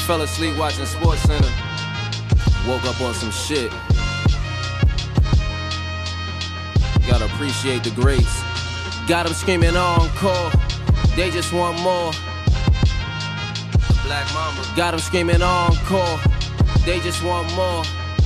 Fell asleep watching Sports Center. Woke up on some shit. Gotta appreciate the greats. Got them screaming encore. They just want more. The Black Mamba. Got them screaming encore. They just want more.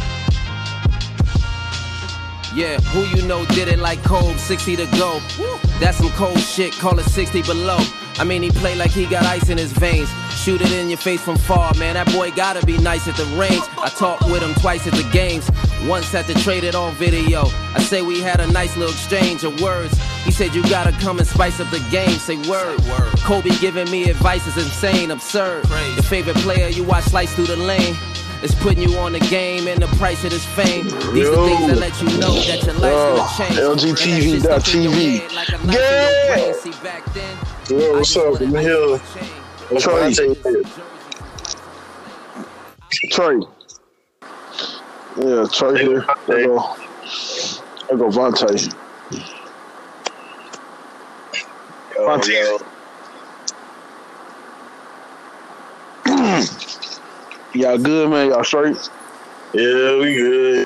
Yeah, who you know did it like Kobe, 60 to go. That's some cold shit, call it 60 below. I mean, he play like he got ice in his veins. Shoot it in your face from far, man, that boy gotta be nice at the range. I talked with him twice at the games, once had to trade it on video. I say we had a nice little exchange of words. He said you gotta come and spice up the game, say word. Kobe giving me advice is insane, absurd. Your favorite player, you watch slice through the lane. It's putting you on the game and the price of this fame. These are things that let you know that your life's gonna change. LGTV.TV. Yeah! Yo, what's up? I'm here. Trey. Yeah, Trey here. There go Vontae. Vontae. Y'all good, man? Y'all straight? Yeah, we good.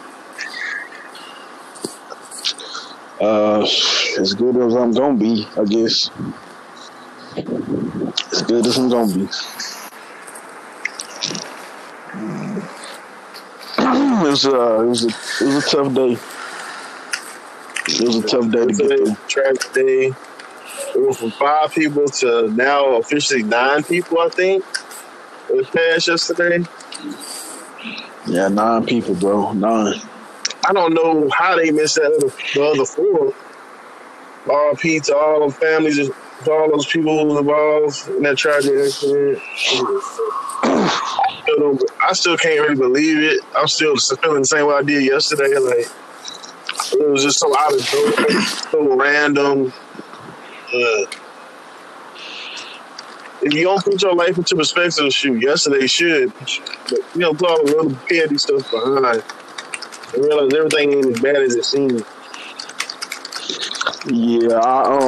As good as I'm gonna be, I guess. As good as I'm gonna be. It was a tough day. It was a tough day to get through. Track day. It went from 5 people to now officially 9 people, I think. It was passed yesterday. Yeah, 9 people, bro. 9. I don't know how they missed the other 4. RP to all the families, to all those people who was involved in that tragic accident. I still can't really believe it. I'm still feeling the same way I did yesterday. Like, it was just so out of nowhere, so random. If you don't put your life into perspective, shoot, yesterday should. But, put all the little petty stuff behind. And realize everything ain't as bad as it seems. Yeah,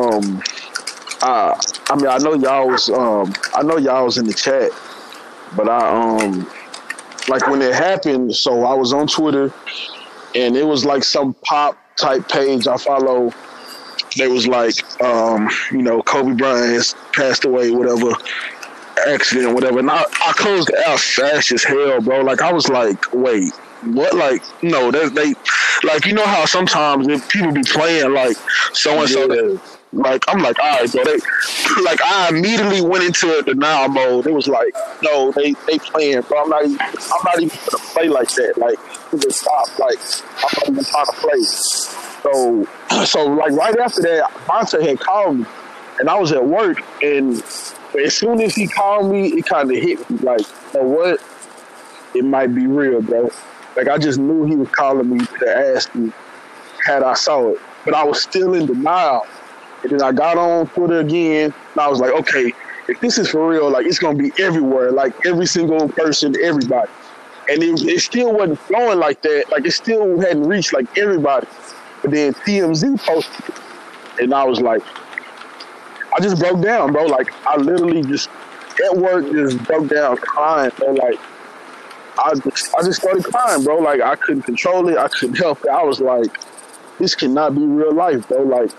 I mean, I know y'all was in the chat, but like when it happened, so I was on Twitter, and it was like some pop type page I follow. They was like, Kobe Bryant has passed away, whatever, accident, whatever. And I closed it out fast as hell, bro. Like, I was like, wait, what? Like, no, they like, you know how sometimes if people be playing like so-and-so, like, I'm like, all right, bro. Like, I immediately went into denial mode. It was like, no, they playing, bro. I'm not even gonna play like that. Like, just stop. Like, I'm not even trying to play. So like right after that, Vontae had called me, and I was at work, and as soon as he called me, it kind of hit me like, you know what? It might be real, bro. Like, I just knew he was calling me to ask me had I saw it, but I was still in denial. And then I got on Twitter again, and I was like, okay, if this is for real, like, it's gonna be everywhere, like every single person, everybody. And it still wasn't flowing like that. Like, it still hadn't reached like everybody. But then TMZ posted it, and I was like, I just broke down, bro. Like, I literally just, at work, just broke down crying, bro. Like, I just started crying, bro. Like, I couldn't control it. I couldn't help it. I was like, this cannot be real life, bro. Like,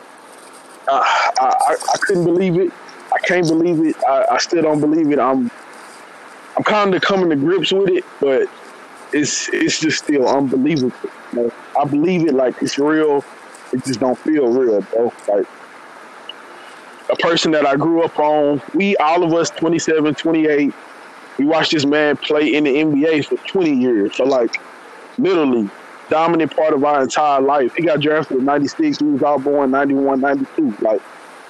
I couldn't believe it. I can't believe it. I still don't believe it. I'm kind of coming to grips with it, but it's just still unbelievable. You know? I believe it like it's real. It just don't feel real, bro. Like, a person that I grew up on, all of us 27, 28, we watched this man play in the NBA for 20 years. So, like, literally, dominant part of our entire life. He got drafted in 96. We was all born 91, 92. Like,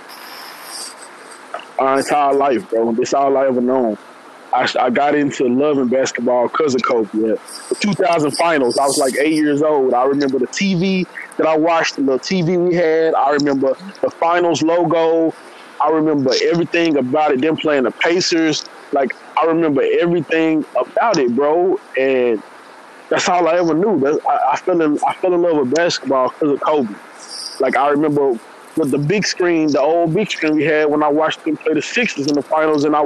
our entire life, bro. That's all I ever known. I got into loving basketball because of Kobe. Yeah. The 2000 finals, I was like 8 years old. I remember the TV that I watched, the little TV we had. I remember the finals logo. I remember everything about it, them playing the Pacers. Like, I remember everything about it, bro. And that's all I ever knew. I fell in love with basketball because of Kobe. Like, I remember with the big screen, the old big screen we had when I watched them play the Sixers in the finals, and I was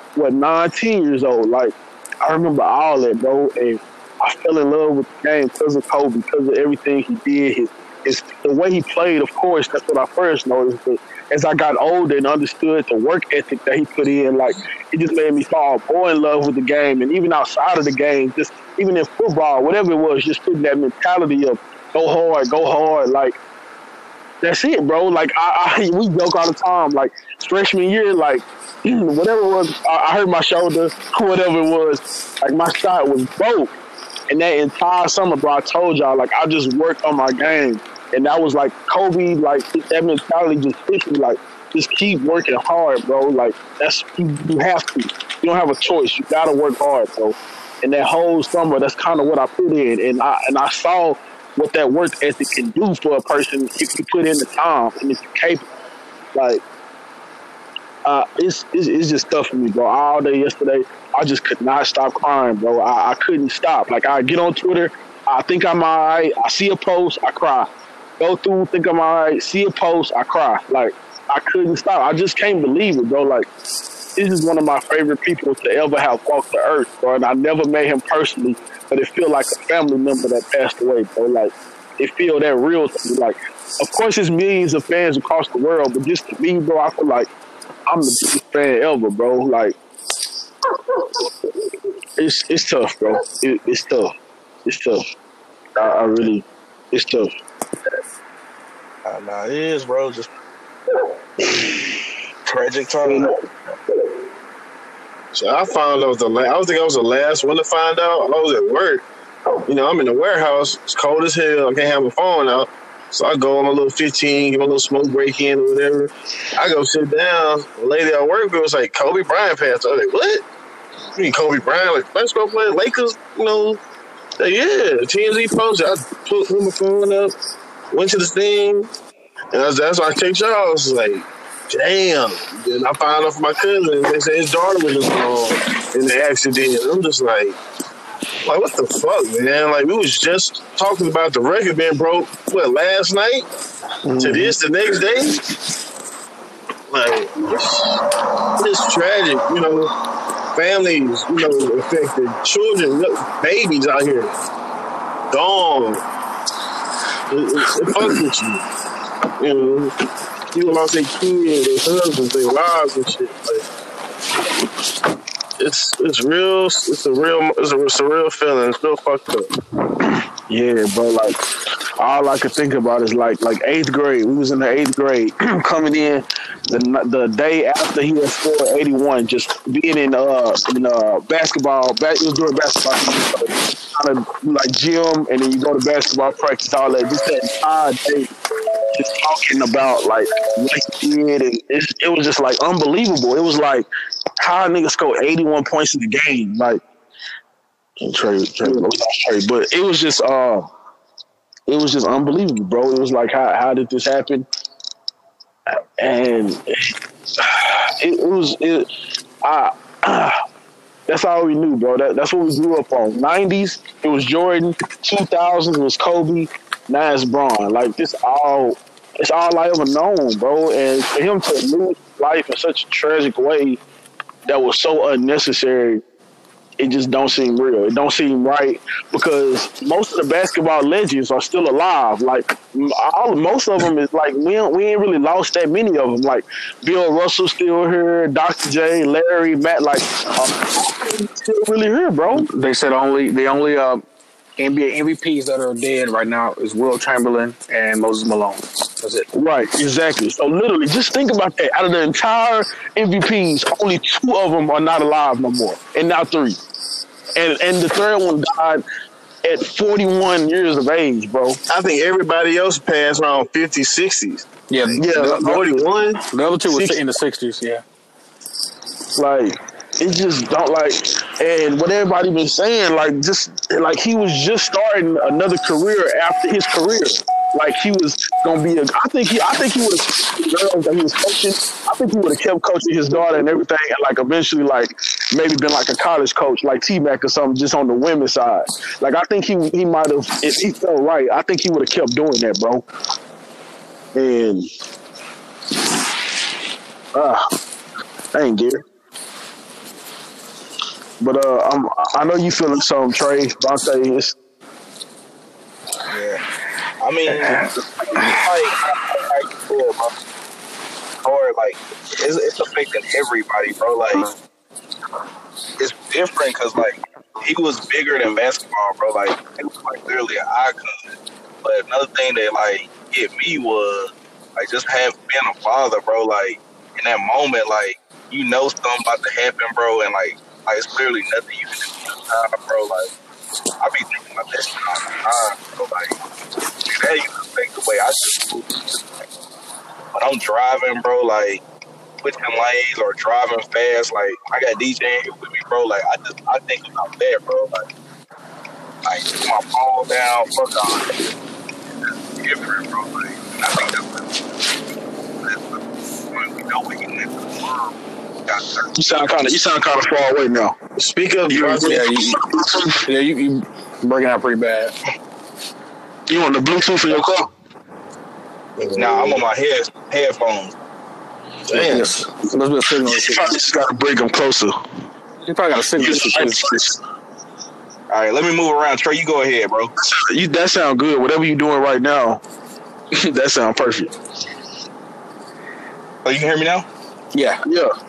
9, 10 years old. Like, I remember all that, bro. And I fell in love with the game because of Kobe, because of everything he did. The way he played, of course, that's what I first noticed. But as I got older and understood the work ethic that he put in, like, it just made me fall more in love with the game. And even outside of the game, just even in football, whatever it was, just putting that mentality of go hard. Like, that's it, bro. Like, we joke all the time. Like, freshman year, like, whatever it was, I hurt my shoulder, whatever it was. Like, my shot was broke. And that entire summer, bro, I told y'all, like, I just worked on my game. And that was like Kobe, like, that mentality just hit me, like, just keep working hard, bro. Like, that's, you have to. You don't have a choice. You got to work hard, bro. And that whole summer, that's kind of what I put in. And I saw what that work ethic can do for a person if you put in the time and if you're capable. Like, it's just tough for me, bro. All day yesterday, I just could not stop crying, bro. I couldn't stop. Like, I get on Twitter, I think I'm all right. I see a post, I cry. Go through, think I'm all right. See a post, I cry. Like, I couldn't stop. I just can't believe it, bro. Like, this is one of my favorite people to ever have walked the earth, bro. And I never met him personally, but it feel like a family member that passed away, bro. Like, it feel that real to me. Like, of course, there's millions of fans across the world, but just to me, bro, I feel like I'm the biggest fan ever, bro. Like, it's tough, bro. It's tough. It's tough. I really, it's tough. Nah, it is, bro. Just tragic time. So I found out I think I was the last one to find out. I was at work. You know, I'm in the warehouse. It's cold as hell. I can't have my phone out. So I go on my little 15, give my little smoke break in or whatever. I go sit down. The lady I work with was like, Kobe Bryant passed. I was like, what? You mean Kobe Bryant? Like, basketball player, Lakers, you know? Like, yeah, TMZ posted. I put my phone up, went to the thing, and that's why I text y'all. I was like, damn. Then I found out from my cousin. They said his daughter was involved in the accident. I'm just like, what the fuck, man? Like, we was just talking about the record being broke, last night? To this, the next day? Like, it's tragic, you know. Families, you know, affected. Children, babies out here. Gone. It fucks with you. You know, people lost their kids, their husbands, their wives and shit. Like, it's real. It's a surreal feeling. It's real fucked up. Yeah, bro. Like, all I could think about is like 8th grade. We was in the 8th grade, coming in the day after he had scored 81. Just being in basketball. It was during basketball, kind of like gym, and then you go to basketball practice, all that. Just that entire day, just talking about like what he did, and it was just like unbelievable. It was like how a nigga scored 81 points in the game, like. Trey, but it was just unbelievable, bro. It was like, how did this happen? And that's all we knew, bro. That's what we grew up on. 90s, it was Jordan. 2000s was Kobe. Now it's Bron. Like, it's all I ever known, bro. And for him to lose life in such a tragic way that was so unnecessary, it just don't seem real. It don't seem right because most of the basketball legends are still alive. Like, most of them is like, we ain't really lost that many of them. Like, Bill Russell still here, Dr. J, Larry, Matt, like, still really here, bro. They said the only NBA MVPs that are dead right now is Will Chamberlain and Moses Malone. That's it. Right, exactly. So literally, just think about that. Out of the entire MVPs, only 2 of them are not alive no more, and now 3. And the third one died at 41 years of age, bro. I think everybody else passed around 50s, 60s. Yeah, 41. The other 2 were in the 60s, yeah. Like, it just don't like, and what everybody been saying, like, just like he was just starting another career after his career. Like, he was gonna be I think he would have girls that he was coaching. I think he would have kept coaching his daughter and everything, and like eventually, like maybe been like a college coach, like T-Mac or something, just on the women's side. Like, I think he might have, if he felt right, I think he would have kept doing that, bro. And dang, Gary. But I know you feeling some, Trey. Vontae is. Yeah. I mean, like bro. Or like, it's affecting everybody, bro. Like, it's different because like he was bigger than basketball, bro. Like, it was like literally an icon. But another thing that like hit me was like just being a father, bro. Like in that moment, like you know something about to happen, bro, and like it's clearly nothing you can do, bro. Like I be thinking about that shit all the time, bro. Like that used to affect the way I just move. Like, when I'm driving, bro, like switching lanes or driving fast, like I got DJ here with me, bro. Like I think about that, bro. Like put my phone down, fuck on. It's different, bro. Like I think that's what we know we can live in the world. You sound kind of far away now. Speak up, you breaking out pretty bad. You on the Bluetooth in your car? Nah, I'm on my headphones. Damn. Must be a signal. You probably just got to bring them closer. You probably got a signal. All right, let me move around. Trey, you go ahead, bro. That sound good. Whatever you doing right now, that sound perfect. Oh, you can hear me now? Yeah.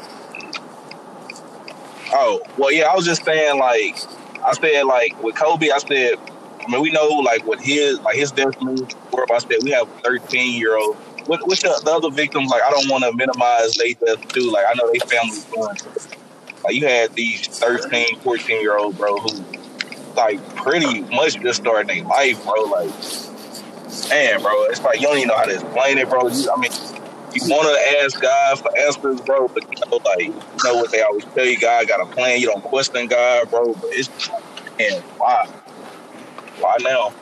Oh, well, yeah, I was just saying, like, I said, like, with Kobe, I said, I mean, we know, like, with his death news, I said, we have a 13-year-old. What's the other victims? Like, I don't want to minimize their death, too. Like, I know they family's going. Like, you had these 13, 14-year-olds, bro, who, like, pretty much just started their life, bro. Like, man, bro, it's like you don't even know how to explain it, bro. You want to ask God for answers, bro, but like, you know what they always tell you, God got a plan. You don't question God, bro, but it's, man, why? Why now?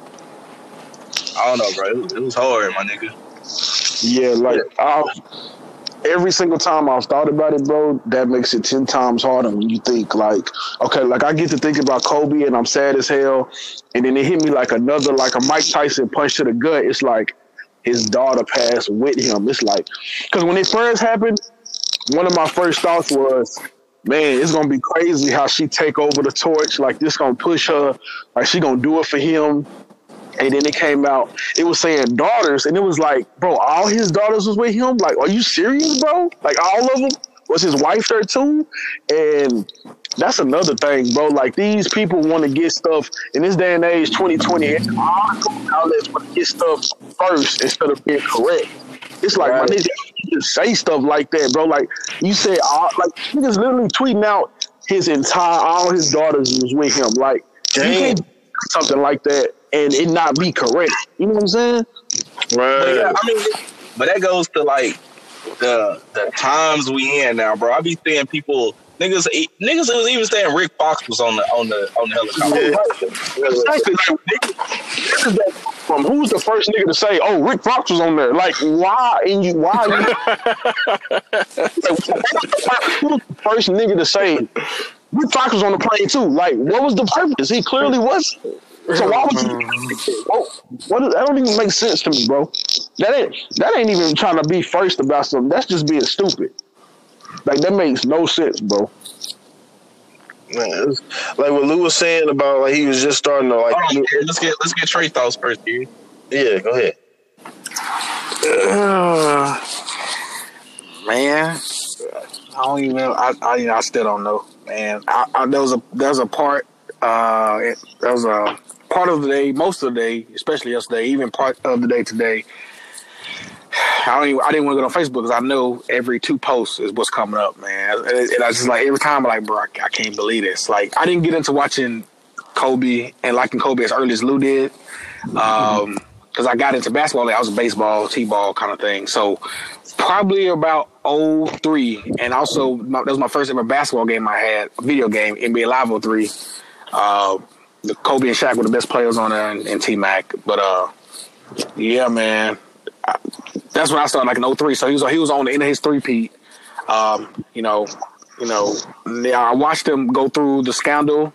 I don't know, bro. It was hard, my nigga. Yeah, like, every single time I've thought about it, bro, that makes it 10 times harder when you think, like, okay, like, I get to think about Kobe, and I'm sad as hell, and then it hit me like a Mike Tyson punch to the gut. It's like, his daughter passed with him. It's like, because when it first happened, one of my first thoughts was, man, it's going to be crazy how she take over the torch. Like, this going to push her. Like, she going to do it for him. And then it came out, it was saying daughters, and it was like, bro, all his daughters was with him? Like, are you serious, bro? Like, all of them? Was his wife there too? And that's another thing, bro. Like, these people want to get stuff in this day and age, 2020, all the outlets want to get stuff first instead of being correct. It's like, my nigga, you just say stuff like that, bro. Like, you said, like, niggas literally tweeting out all his daughters was with him. Like, you can't do something like that and it not be correct. You know what I'm saying? Right. But yeah, I mean, but that goes to like the times we in now, bro. I be seeing people, niggas was even saying Rick Fox was on the helicopter. Yeah. Exactly. Like, from who's the first nigga to say, "Oh, Rick Fox was on there"? Like, why? And you, why? Like, who was the first nigga to say Rick Fox was on the plane too? Like, what was the purpose? He clearly was. So why would you? That don't even make sense to me, bro. That ain't even trying to be first about something. That's just being stupid. Like, that makes no sense, bro. Man, like what Lou was saying about, like, he was just starting to, like. Let's get Trey thoughts first, dude. Yeah, go ahead. Man, I don't even know. I still don't know, man. There was a part. There was a part of the day, most of the day, especially yesterday, even part of the day today. I didn't want to go on Facebook because I know every 2 posts is what's coming up, man. And I just like, every time I'm like, bro, I can't believe this. Like, I didn't get into watching Kobe and liking Kobe as early as Lou did. Because I got into basketball, like I was a baseball, T-ball kind of thing. So probably about 03, and also that was my first ever basketball game I had, a video game, NBA Live 03. The Kobe and Shaq were the best players on there, and T-Mac. But yeah, man. That's when I started, like, in 03. So he was on the end of his three-peat. You know, I watched him go through the scandal,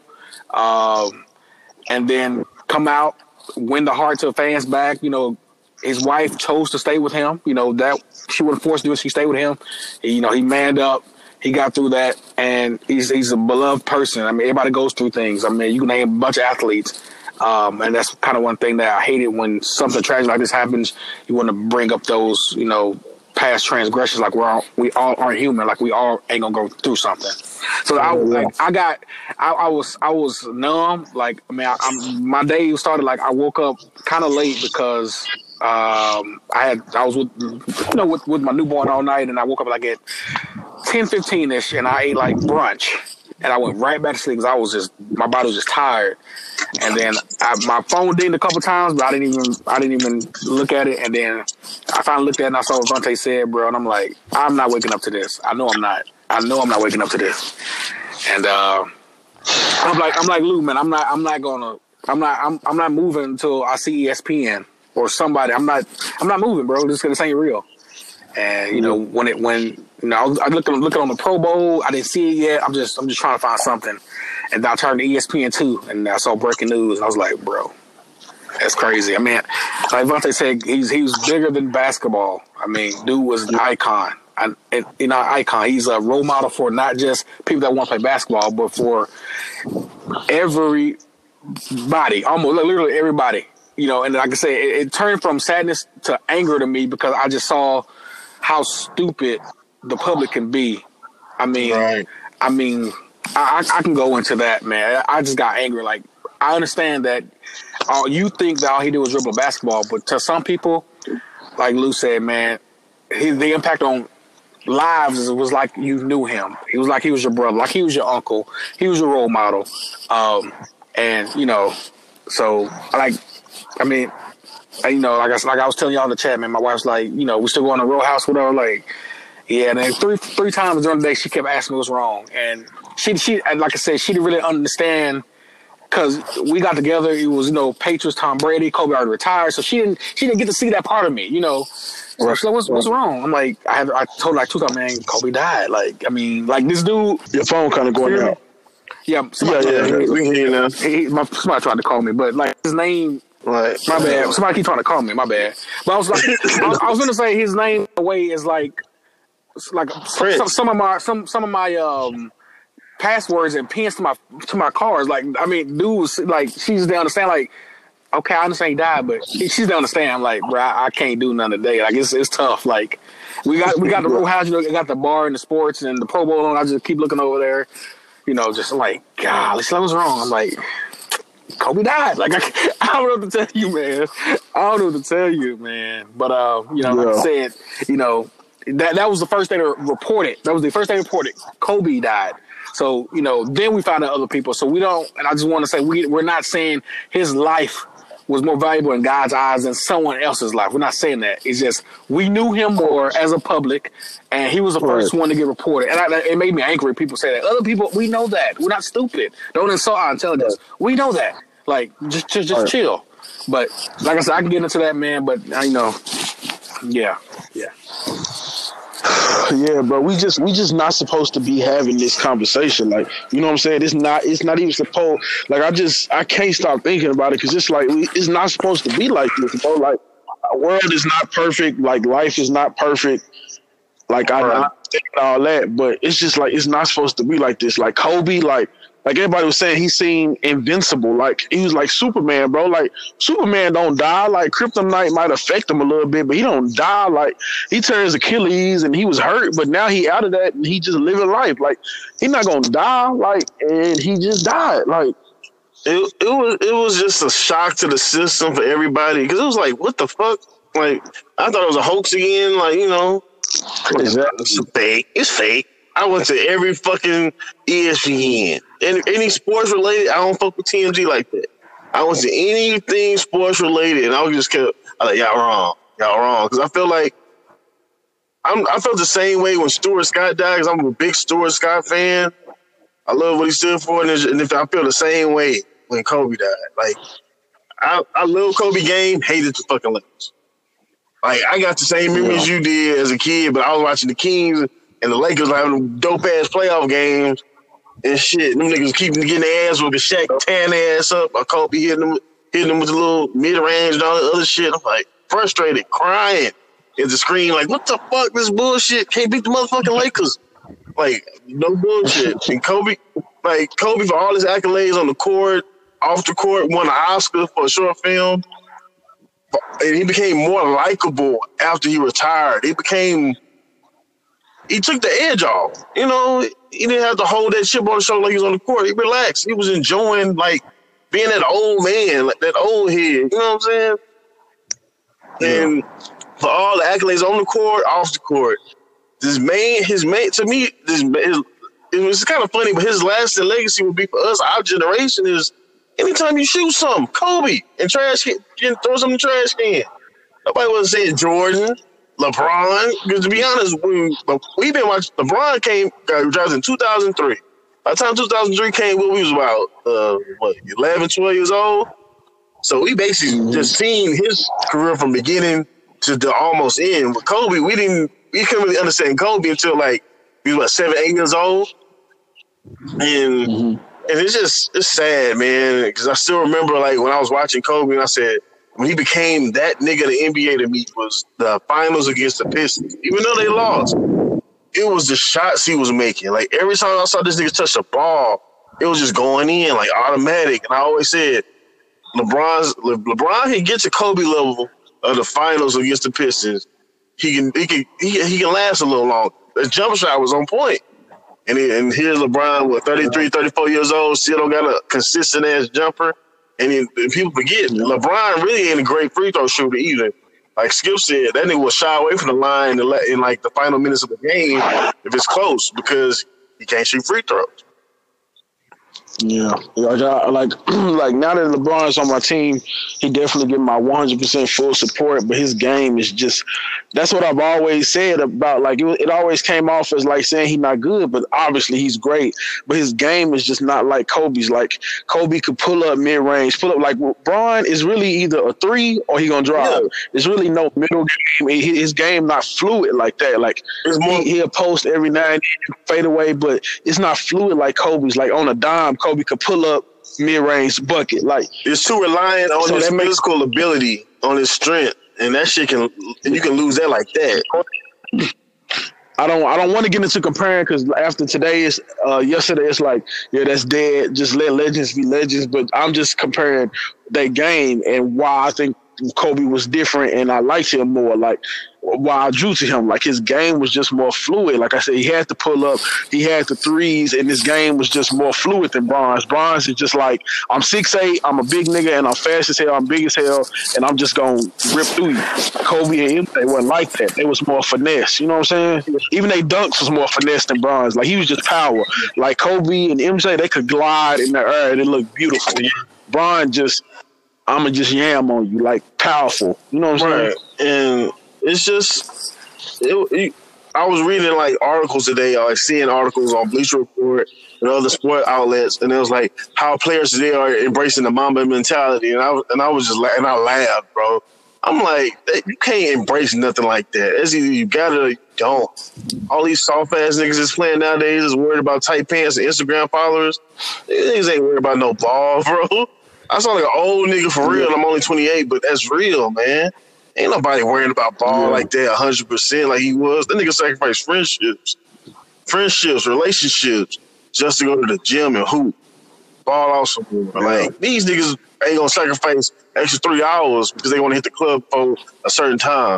and then come out, win the hearts of fans back. You know, his wife chose to stay with him. You know, that she wasn't forced to do it. She stayed with him. He manned up. He got through that, and he's a beloved person. I mean, everybody goes through things. I mean, you can name a bunch of athletes, and that's kind of one thing that I hated when something tragic like this happens. You want to bring up those, past transgressions, like we all aren't human, like we all ain't gonna go through something. So I was numb. Like, I mean, my day started like I woke up kind of late because I was with my newborn all night, and I woke up like at 10:15ish, and I ate like brunch, and I went right back to sleep because my body was just tired. And then my phone dinged a couple times, but I didn't even look at it. And then I finally looked at it and I saw what Vontae said, bro. And I'm like, I'm not waking up to this. I know I'm not waking up to this. And I'm like Lou, man. I'm not moving until I see ESPN or somebody. I'm not moving, bro. This ain't real. And when I looked on the Pro Bowl, I didn't see it yet. I'm just trying to find something. And I turned to ESPN2, and I saw breaking news, and I was like, bro, that's crazy. I mean, like Vontae said, he was bigger than basketball. I mean, dude was an icon. Icon. He's a role model for not just people that want to play basketball, but for everybody, almost literally everybody. And like I say, it turned from sadness to anger to me because I just saw how stupid the public can be. I mean, right. I can go into that, man. I just got angry. Like, I understand that you think that all he did was dribble basketball, but to some people, like Lou said, man, the impact on lives was like you knew him. He was like he was your brother, like he was your uncle. He was your role model. So like, I mean, like I was telling y'all in the chat, man, my wife's like, we still going to Row House, whatever. Like, yeah, and then three times during the day, she kept asking me what's wrong. And she like I said, she didn't really understand because we got together. It was, Patriots, Tom Brady, Kobe already retired. So she didn't get to see that part of me, So she's like, what's wrong? I'm like, I told her like 2 times, man, Kobe died. Like, I mean, like this dude. Your phone kind of going out. Yeah. We can hear you now. Somebody tried to call me, but like his name. Right. My bad. Somebody keep trying to call me. My bad. But I was like, I was gonna say his name in a way is like some of my passwords and pins to my cars. Like, I mean, dudes, like she just didn't understand. Like, okay, I understand he died, but she didn't understand. I'm like, bro, I can't do nothing today. Like, it's tough. Like, we got the Row House, got the bar and the sports and the Pro Bowl, and I just keep looking over there, just like, God, what's wrong? I'm like, Kobe died. Like, I don't know what to tell you, man. But like I said, that was the first thing to report it. That was the first thing reported. Kobe died. So, then we found out other people. So we don't, and I just want to say, we're not saying his life was more valuable in God's eyes than someone else's life. We're not saying that. It's just, we knew him more as a public, and he was the first one to get reported. And it made me angry. People say that. Other people, we know that. We're not stupid. Don't insult our intelligence. We know that. Like, just chill. But, like I said, I can get into that, man, but, yeah. Yeah, but we just not supposed to be having this conversation. Like, you know what I'm saying? It's not even supposed. Like, I can't stop thinking about it because it's like it's not supposed to be like this, bro. Like, our world is not perfect. Like, life is not perfect. Like, I think all that, but it's just like it's not supposed to be like this. Like Kobe, like everybody was saying, he seemed invincible. Like, he was like Superman, bro. Like, Superman don't die. Like, Kryptonite might affect him a little bit, but he don't die. Like, he tears Achilles and he was hurt, but now he out of that and he just living life. Like, he not gonna die. Like, and he just died. Like, it was just a shock to the system for everybody because it was like, what the fuck? Like, I thought it was a hoax again. Like, it's fake. It's fake. I went to every fucking ESPN. And any sports related, I don't fuck with TMZ like that. I went to anything sports related, and I was just kept, like, y'all wrong. Because I feel like I felt the same way when Stuart Scott died, because I'm a big Stuart Scott fan. I love what he stood for, and if I feel the same way when Kobe died. Like, I love Kobe game, hated the fucking Lakers. Like, I got the same memories you did as a kid, but I was watching the Kings and the Lakers were having dope-ass playoff games and shit. Them niggas keep getting their ass with Shaq tearing their ass up. Or Kobe hitting them with the little mid-range and all that other shit. I'm like, frustrated, crying at the screen, like, what the fuck, this bullshit? Can't beat the motherfucking Lakers. Like, no bullshit. And Kobe for all his accolades on the court, off the court, won an Oscar for a short film. And he became more likable after he retired. He took the edge off. You know, he didn't have to hold that chip on his shoulder like he was on the court. He relaxed. He was enjoying, like, being that old man, like that old head. You know what I'm saying? And for all the accolades on the court, off the court, his main, to me, it was kind of funny, but his lasting legacy would be for us, our generation, is anytime you shoot something, Kobe, and throw something in the trash can. Nobody was saying Jordan, LeBron, because to be honest, we've been watching. LeBron got drafted in 2003. By the time 2003 came, we was about 11, 12 years old. So we basically just seen his career from beginning to the almost end. With Kobe, we couldn't really understand Kobe until like we was 7, 8 years old, and it's sad, man, because I still remember like when I was watching Kobe, and I said when he became that nigga the NBA to me was the finals against the Pistons, even though they lost. It was the shots he was making. Like every time I saw this nigga touch the ball, it was just going in like automatic. And I always said, LeBron can get to Kobe level of the finals against the Pistons. He can last a little long. The jump shot was on point. And here's LeBron, 33, 34 years old, still don't got a consistent ass jumper. And people forget, LeBron really ain't a great free throw shooter either. Like Skip said, that nigga will shy away from the line in like the final minutes of the game if it's close because he can't shoot free throws. Yeah, like now that LeBron's on my team, he definitely get my 100% full support. But his game is just—that's what I've always said about. Like it always came off as like saying he's not good, but obviously he's great. But his game is just not like Kobe's. Like Kobe could pull up mid range, like LeBron is really either a three or he gonna drive. Yeah. There's really no middle game. His game not fluid like that. Like he'll post every now and then, fade away, but it's not fluid like Kobe's. Like on a dime, Kobe could pull up mid-range bucket. Like it's too reliant on his physical ability, on his strength, and that shit you can lose that like that. I don't want to get into comparing because after yesterday it's like, yeah, that's dead. Just let legends be legends. But I'm just comparing that game and why I think Kobe was different and I liked him more. Like why I drew to him. Like his game was just more fluid. Like I said, he had to pull up, he had the threes, and his game was just more fluid than Bron's. Bron's is just like, I'm 6'8", I'm a big nigga, and I'm fast as hell, I'm big as hell, and I'm just gonna rip through you. Kobe and MJ wasn't like that. It was more finesse. You know what I'm saying? Even they dunks was more finesse than Bron's. Like he was just power. Like Kobe and MJ, they could glide in the air and it looked beautiful. Bron I'ma just yam on you, like powerful. You know what I'm saying? And it's just, I was reading like articles today, like seeing articles on Bleacher Report and other sport outlets, and it was like how players today are embracing the Mamba mentality, and I was just and I laughed, bro. I'm like, you can't embrace nothing like that. It's either you got it or you don't. All these soft ass niggas is playing nowadays is worried about tight pants and Instagram followers. These niggas ain't worried about no ball, bro. I sound like an old nigga for real. I'm only 28, but that's real, man. Ain't nobody worrying about ball like that 100% like he was. That nigga sacrificed friendships, relationships, just to go to the gym and hoop. Ball out somewhere. Like, these niggas ain't gonna sacrifice extra 3 hours because they want to hit the club for a certain time.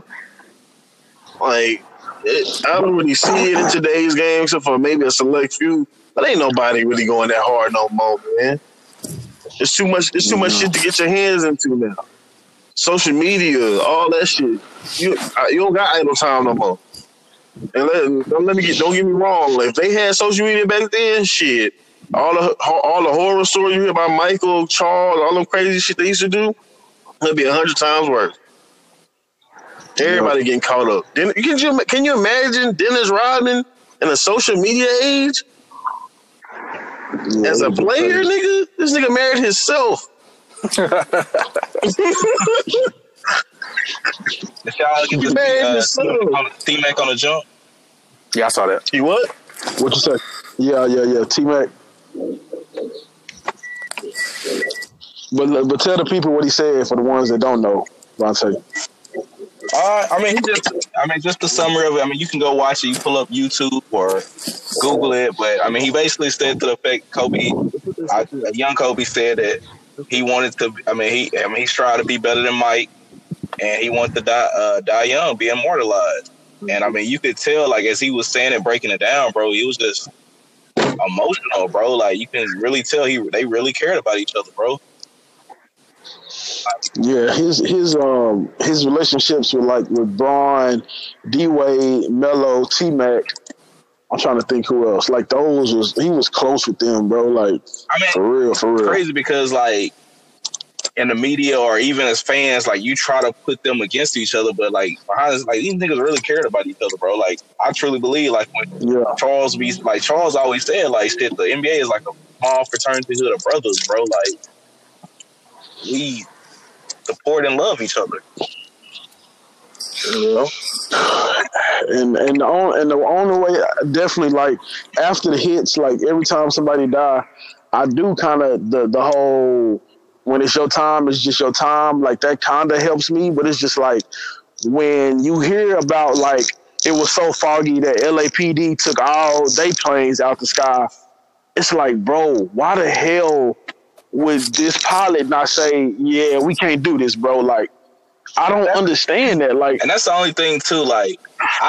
Like, I don't really see it in today's game except for maybe a select few, but ain't nobody really going that hard no more, man. It's too much shit to get your hands into now. Social media, all that shit. You don't got idle time no more. And don't get me wrong. If they had social media back then, shit, all the horror stories you hear about Michael, Charles, all them crazy shit they used to do, it'd be 100 times worse. Everybody getting caught up. Can you imagine Dennis Rodman in a social media age? As a player, nigga, this nigga married himself. Did y'all get this T-Mac on the jump? Yeah, I saw that. He what? What you say? Yeah. T-Mac. But tell the people what he said for the ones that don't know, Vontae. Just the summary of it. I mean, you can go watch it. You pull up YouTube or Google it. But I mean, he basically said to the effect, young Kobe said that he wanted to. He's trying to be better than Mike, and he wanted to die young, be immortalized. And I mean, you could tell, like, as he was saying it, breaking it down, bro, he was just emotional, bro. Like, you can really tell they really cared about each other, bro. Yeah, his relationships with Braun, D Wade, Melo, T Mac. I'm trying to think who else. Like he was close with them, bro. Like, I mean, for real. It's crazy because, like, in the media or even as fans, like, you try to put them against each other, but like behind us, like, these niggas really cared about each other, bro. Like, I truly believe, like, when Charles always said, like, shit, the NBA is like a small fraternity of brothers, bro. Like, we support and love each other. You know? And the only way, definitely, like, after the hits, like, every time somebody die, I do kind of the whole, when it's your time, it's just your time. Like, that kind of helps me, but it's just like when you hear about, like, it was so foggy that LAPD took all their planes out the sky. It's like, bro, why the hell would this pilot not say, yeah, we can't do this, bro? Like, I don't understand that. Like, and that's the only thing too. Like,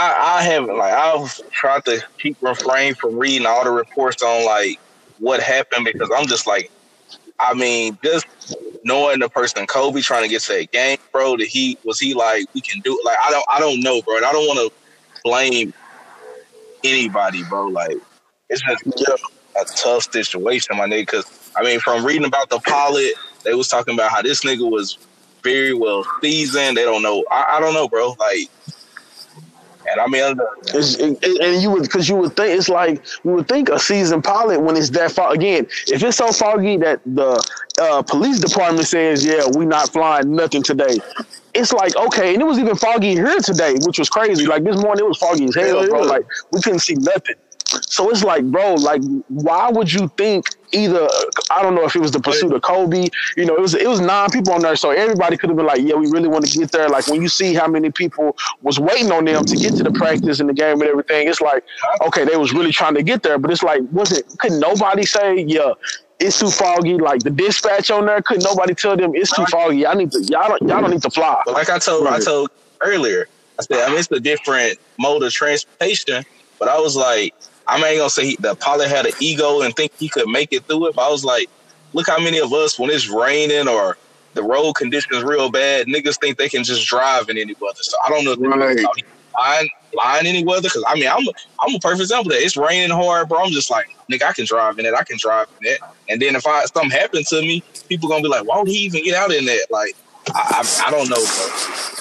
I've tried to refrain from reading all the reports on, like, what happened, because I'm just like, I mean, just knowing the person Kobe trying to get to that game, bro, was he like, we can do it? Like, I don't know, bro. And I don't want to blame anybody, bro. Like, it's just a tough situation, my nigga. Because, I mean, from reading about the pilot, they was talking about how this nigga was very well seasoned. They don't know. I don't know, bro. Like, and I mean, and you would think it's like, you would think a seasoned pilot, when it's that far. Again, if it's so foggy that the police department says, yeah, we not flying nothing today, it's like, okay. And it was even foggy here today, which was crazy. Like, this morning it was foggy as hell, bro. Like, we couldn't see nothing. So it's like, bro, like, why would you think either, I don't know if it was the pursuit of Kobe, you know, it was 9 people on there, so everybody could have been like, yeah, we really want to get there. Like, when you see how many people was waiting on them to get to the practice and the game and everything, it's like, okay, they was really trying to get there, but it's like, couldn't nobody say, yeah, it's too foggy? Like, the dispatch on there, couldn't nobody tell them it's too foggy? Y'all don't need to fly. But like I told earlier, I said, I mean, it's a different mode of transportation, but I was like, I ain't gonna say the pilot had an ego and think he could make it through it, but I was like, look how many of us, when it's raining or the road conditions real bad, niggas think they can just drive in any weather. So I don't know if they're lying any weather, because I mean, I'm a perfect example of that. It's raining hard, bro. I'm just like, nigga, I can drive in it. And then if something happened to me, people gonna be like, why would he even get out in that? Like, I don't know, bro.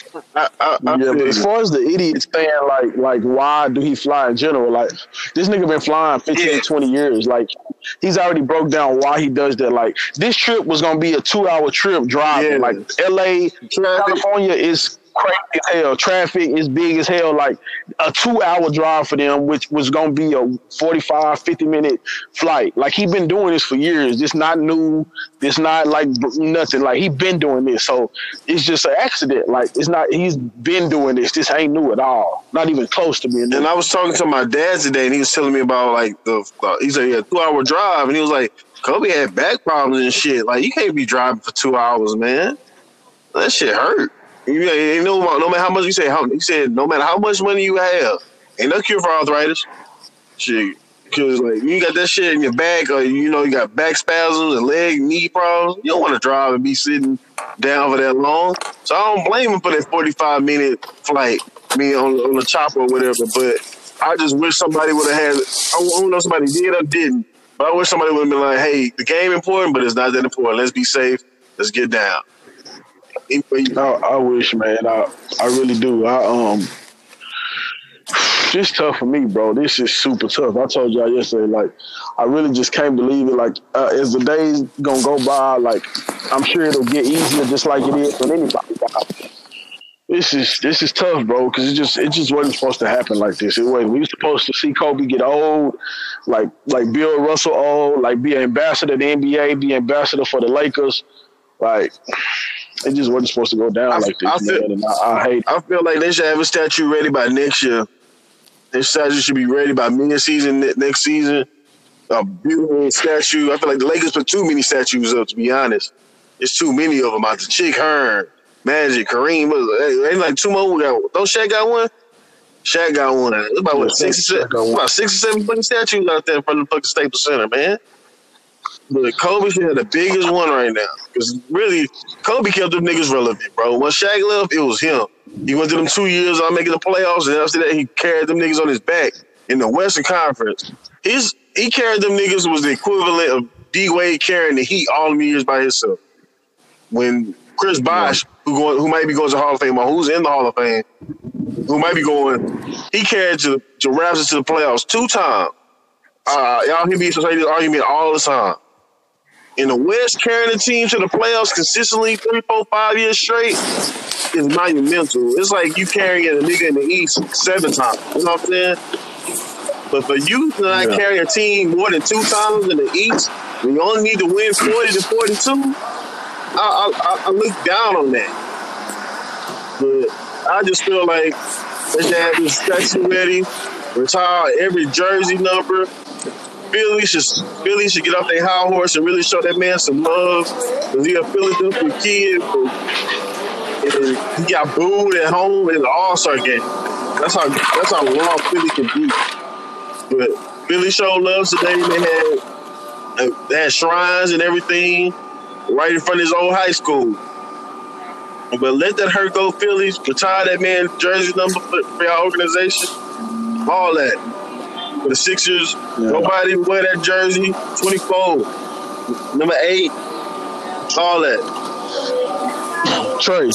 But as far as the idiots saying, like, why do he fly in general? Like, this nigga been flying 15, 20 years. Like, he's already broke down why he does that. Like, this trip was going to be a 2-hour trip driving. Like, LA, California is crazy as hell. Traffic is big as hell. Like, a 2-hour drive for them, which was going to be a 45, 50-minute flight. Like, he been doing this for years. It's not new. It's not, like, nothing. Like, he been doing this. So, it's just an accident. Like, it's not, he's been doing this. This ain't new at all. Not even close to being new. And I was talking to my dad today, and he was telling me about, like, he said, yeah, 2-hour drive. And he was like, Kobe had back problems and shit. Like, you can't be driving for 2 hours, man. That shit hurt. You know, no matter how much he said, no matter how much money you have, ain't no cure for arthritis. Shit, because like you got that shit in your back, or you know you got back spasms and leg, knee problems. You don't want to drive and be sitting down for that long. So I don't blame him for that 45-minute flight, on the chopper or whatever. But I just wish somebody would have had. I don't know if somebody did or didn't, but I wish somebody would have been like, "Hey, the game important, but it's not that important. Let's be safe. Let's get down." I wish, man. I really do. This tough for me, bro. This is super tough. I told y'all yesterday, like, I really just can't believe it. Like, as the days gonna go by, like, I'm sure it'll get easier, just like it is for anybody. This is tough, bro, because it just wasn't supposed to happen like this. It wasn't. We were supposed to see Kobe get old, like Bill Russell old, like be an ambassador to the NBA, be ambassador for the Lakers. Like, It just wasn't supposed to go down like this, man. And I hate. I feel like they should have a statue ready by next year. Their statue should be ready by mid-season next season. A beautiful statue. I feel like the Lakers put too many statues up. To be honest, it's too many of them out there. Chick Hearn, Magic, Kareem. Ain't like two more. Don't Shaq got one? Shaq got one. It's about six or seven fucking statues out there in front of the fucking Staples Center, man. But Kobe should have the biggest one right now. Because really, Kobe kept them niggas relevant, bro. When Shaq left, it was him. He went to them 2 years on making the playoffs, and after that, he carried them niggas on his back in the Western Conference. He carried them niggas was the equivalent of D-Wade carrying the Heat all them years by himself. When Chris Bosh, who might be going to the Hall of Fame, or who's in the Hall of Fame, who might be going, he carried the Raptors to the playoffs 2 times. Y'all hear me say this argument all the time. In the West, carrying the team to the playoffs consistently 3, 4, 5 years straight is monumental. It's like you carrying a nigga in the East 7 times. You know what I'm saying? But for you to not carry a team more than 2 times in the East, when you only need to win 40 to 42, I look down on that. But I just feel like they should have this statue ready, retire every jersey number. Philly should get off their high horse and really show that man some love. Because he a Philadelphia kid. And he got booed at home in the All-Star game. That's how raw Philly can be. But Philly showed love today. They had shrines and everything right in front of his old high school. But let that hurt go, Phillies. Retire that man jersey number for your organization. All that. For the Sixers, nobody wear that jersey. 24, number 8, all that. Trey,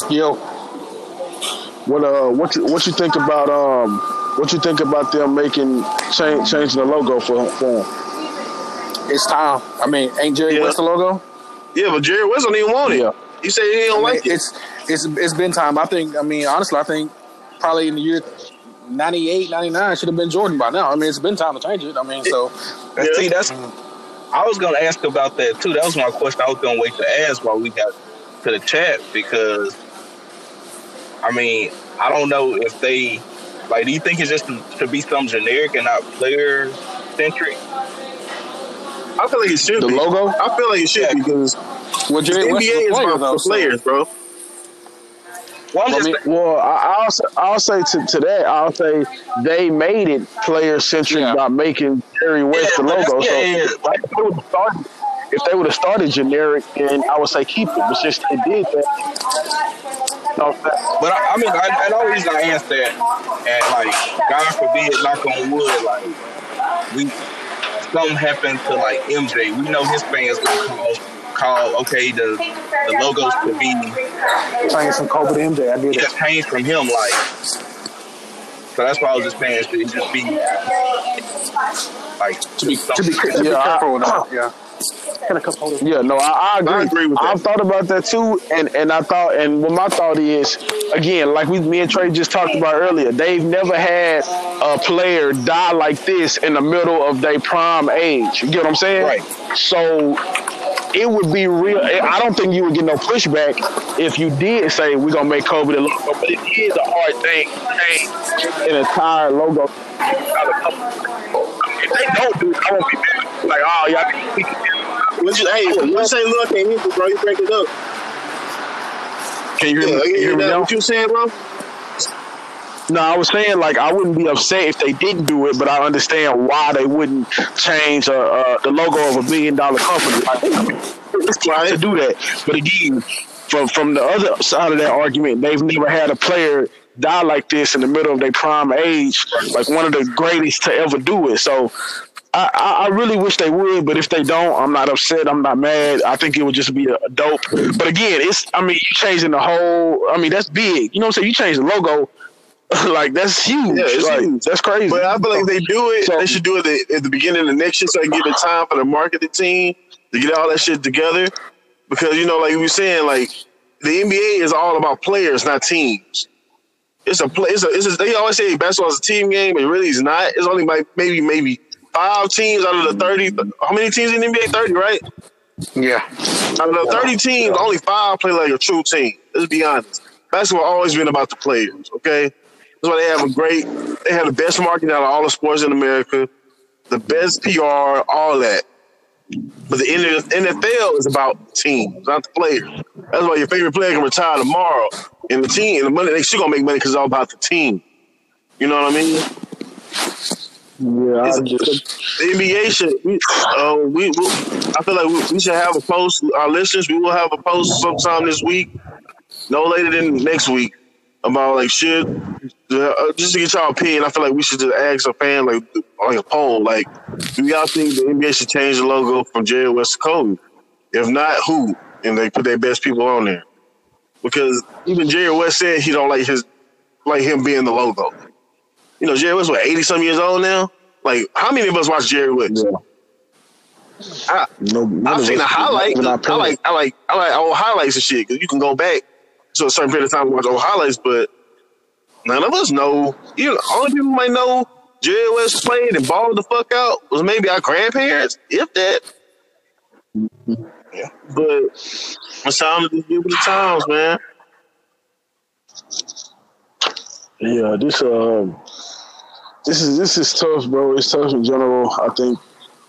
what you think about them changing the logo for him? It's time. I mean, ain't Jerry West the logo? Yeah, but Jerry West don't even want it. Yeah. He said he don't like it. It's been time. Honestly, I think probably in the year 98, 99 should have been Jordan by now. I mean, it's been time to change it. I mean, so. See, I was going to ask about that, too. That was my question I was going to wait to ask while we got to the chat because, I mean, I don't know if they, like, do you think it's just to be some generic and not player-centric? I feel like it should be. The logo? I feel like it should be because the NBA is about players, bro. Well, I'll say to that. I'll say they made it player centric by making Jerry West the logo. If they would have started generic, then I would say keep it. But since they did that, but I mean, the only reason I asked that, and like, God forbid, knock on wood, like something happened to like MJ. We know his fans gonna call the logos to be changed from Kobe to MJ. I did that. Changed from him, like. So that's why I was just saying should it just be like to be careful with that. Yeah. Yeah, no, I agree. I agree with that. I've thought about that too, and I thought, and what my thought is, again, like me and Trey just talked about earlier, they've never had a player die like this in the middle of their prime age. You get what I'm saying? Right. So it would be real. I don't think you would get no pushback if you did say we're gonna make Kobe the logo, but it is a hard thing to change an entire logo. If they don't do it, I won't be mad. Like, oh, y'all. Let's say, look, can't hear you, bro. You break it up. Can you hear me now? What you saying, bro? No, I was saying, like, I wouldn't be upset if they didn't do it, but I understand why they wouldn't change the logo of $1 billion company. Like, it's trying to do that. But again, from the other side of that argument, they've never had a player die like this in the middle of their prime age, like one of the greatest to ever do it. So I really wish they would, but if they don't, I'm not upset. I'm not mad. I think it would just be a dope. But again, you changing the whole, that's big. You know what I'm saying? You change the logo, like, that's huge. Yeah, it's huge. That's crazy. But I feel like if they do it, they should do it at the beginning of the next year so they can give it time for the marketing team to get all that shit together. Because, like we were saying, like, the NBA is all about players, not teams. They always say basketball is a team game, but really it's not. It's only like maybe 5 teams out of the 30. How many teams in the NBA? 30, right? Yeah. Out of the 30 teams, only 5 play like a true team. Let's be honest. Basketball always been about the players, okay? That's why they have the best marketing out of all the sports in America, the best PR, all that. But the NFL is about the team, not the players. That's why your favorite player can retire tomorrow, and the team, and the money, they still gonna make money because it's all about the team. You know what I mean? Yeah, The NBA should. I feel like we should have a post. Our listeners, we will have a post sometime this week, no later than next week, about like just to get y'all opinion. I feel like we should just ask a fan like a poll, like, do y'all think the NBA should change the logo from Jerry West to Kobe? If not, who? And they put their best people on there, because even Jerry West said he don't like him being the logo. You know, Jerry West, 80-some years old now? Like, how many of us watch Jerry West? Yeah. I've seen the highlights. I like old highlights and shit, because you can go back to a certain period of time and watch old highlights, but none of us know. You know, only people might know Jerry West played and balled the fuck out was maybe our grandparents, if that. Yeah. But it's time to just give it the times, man. Yeah, this is tough, bro. It's tough in general. I think.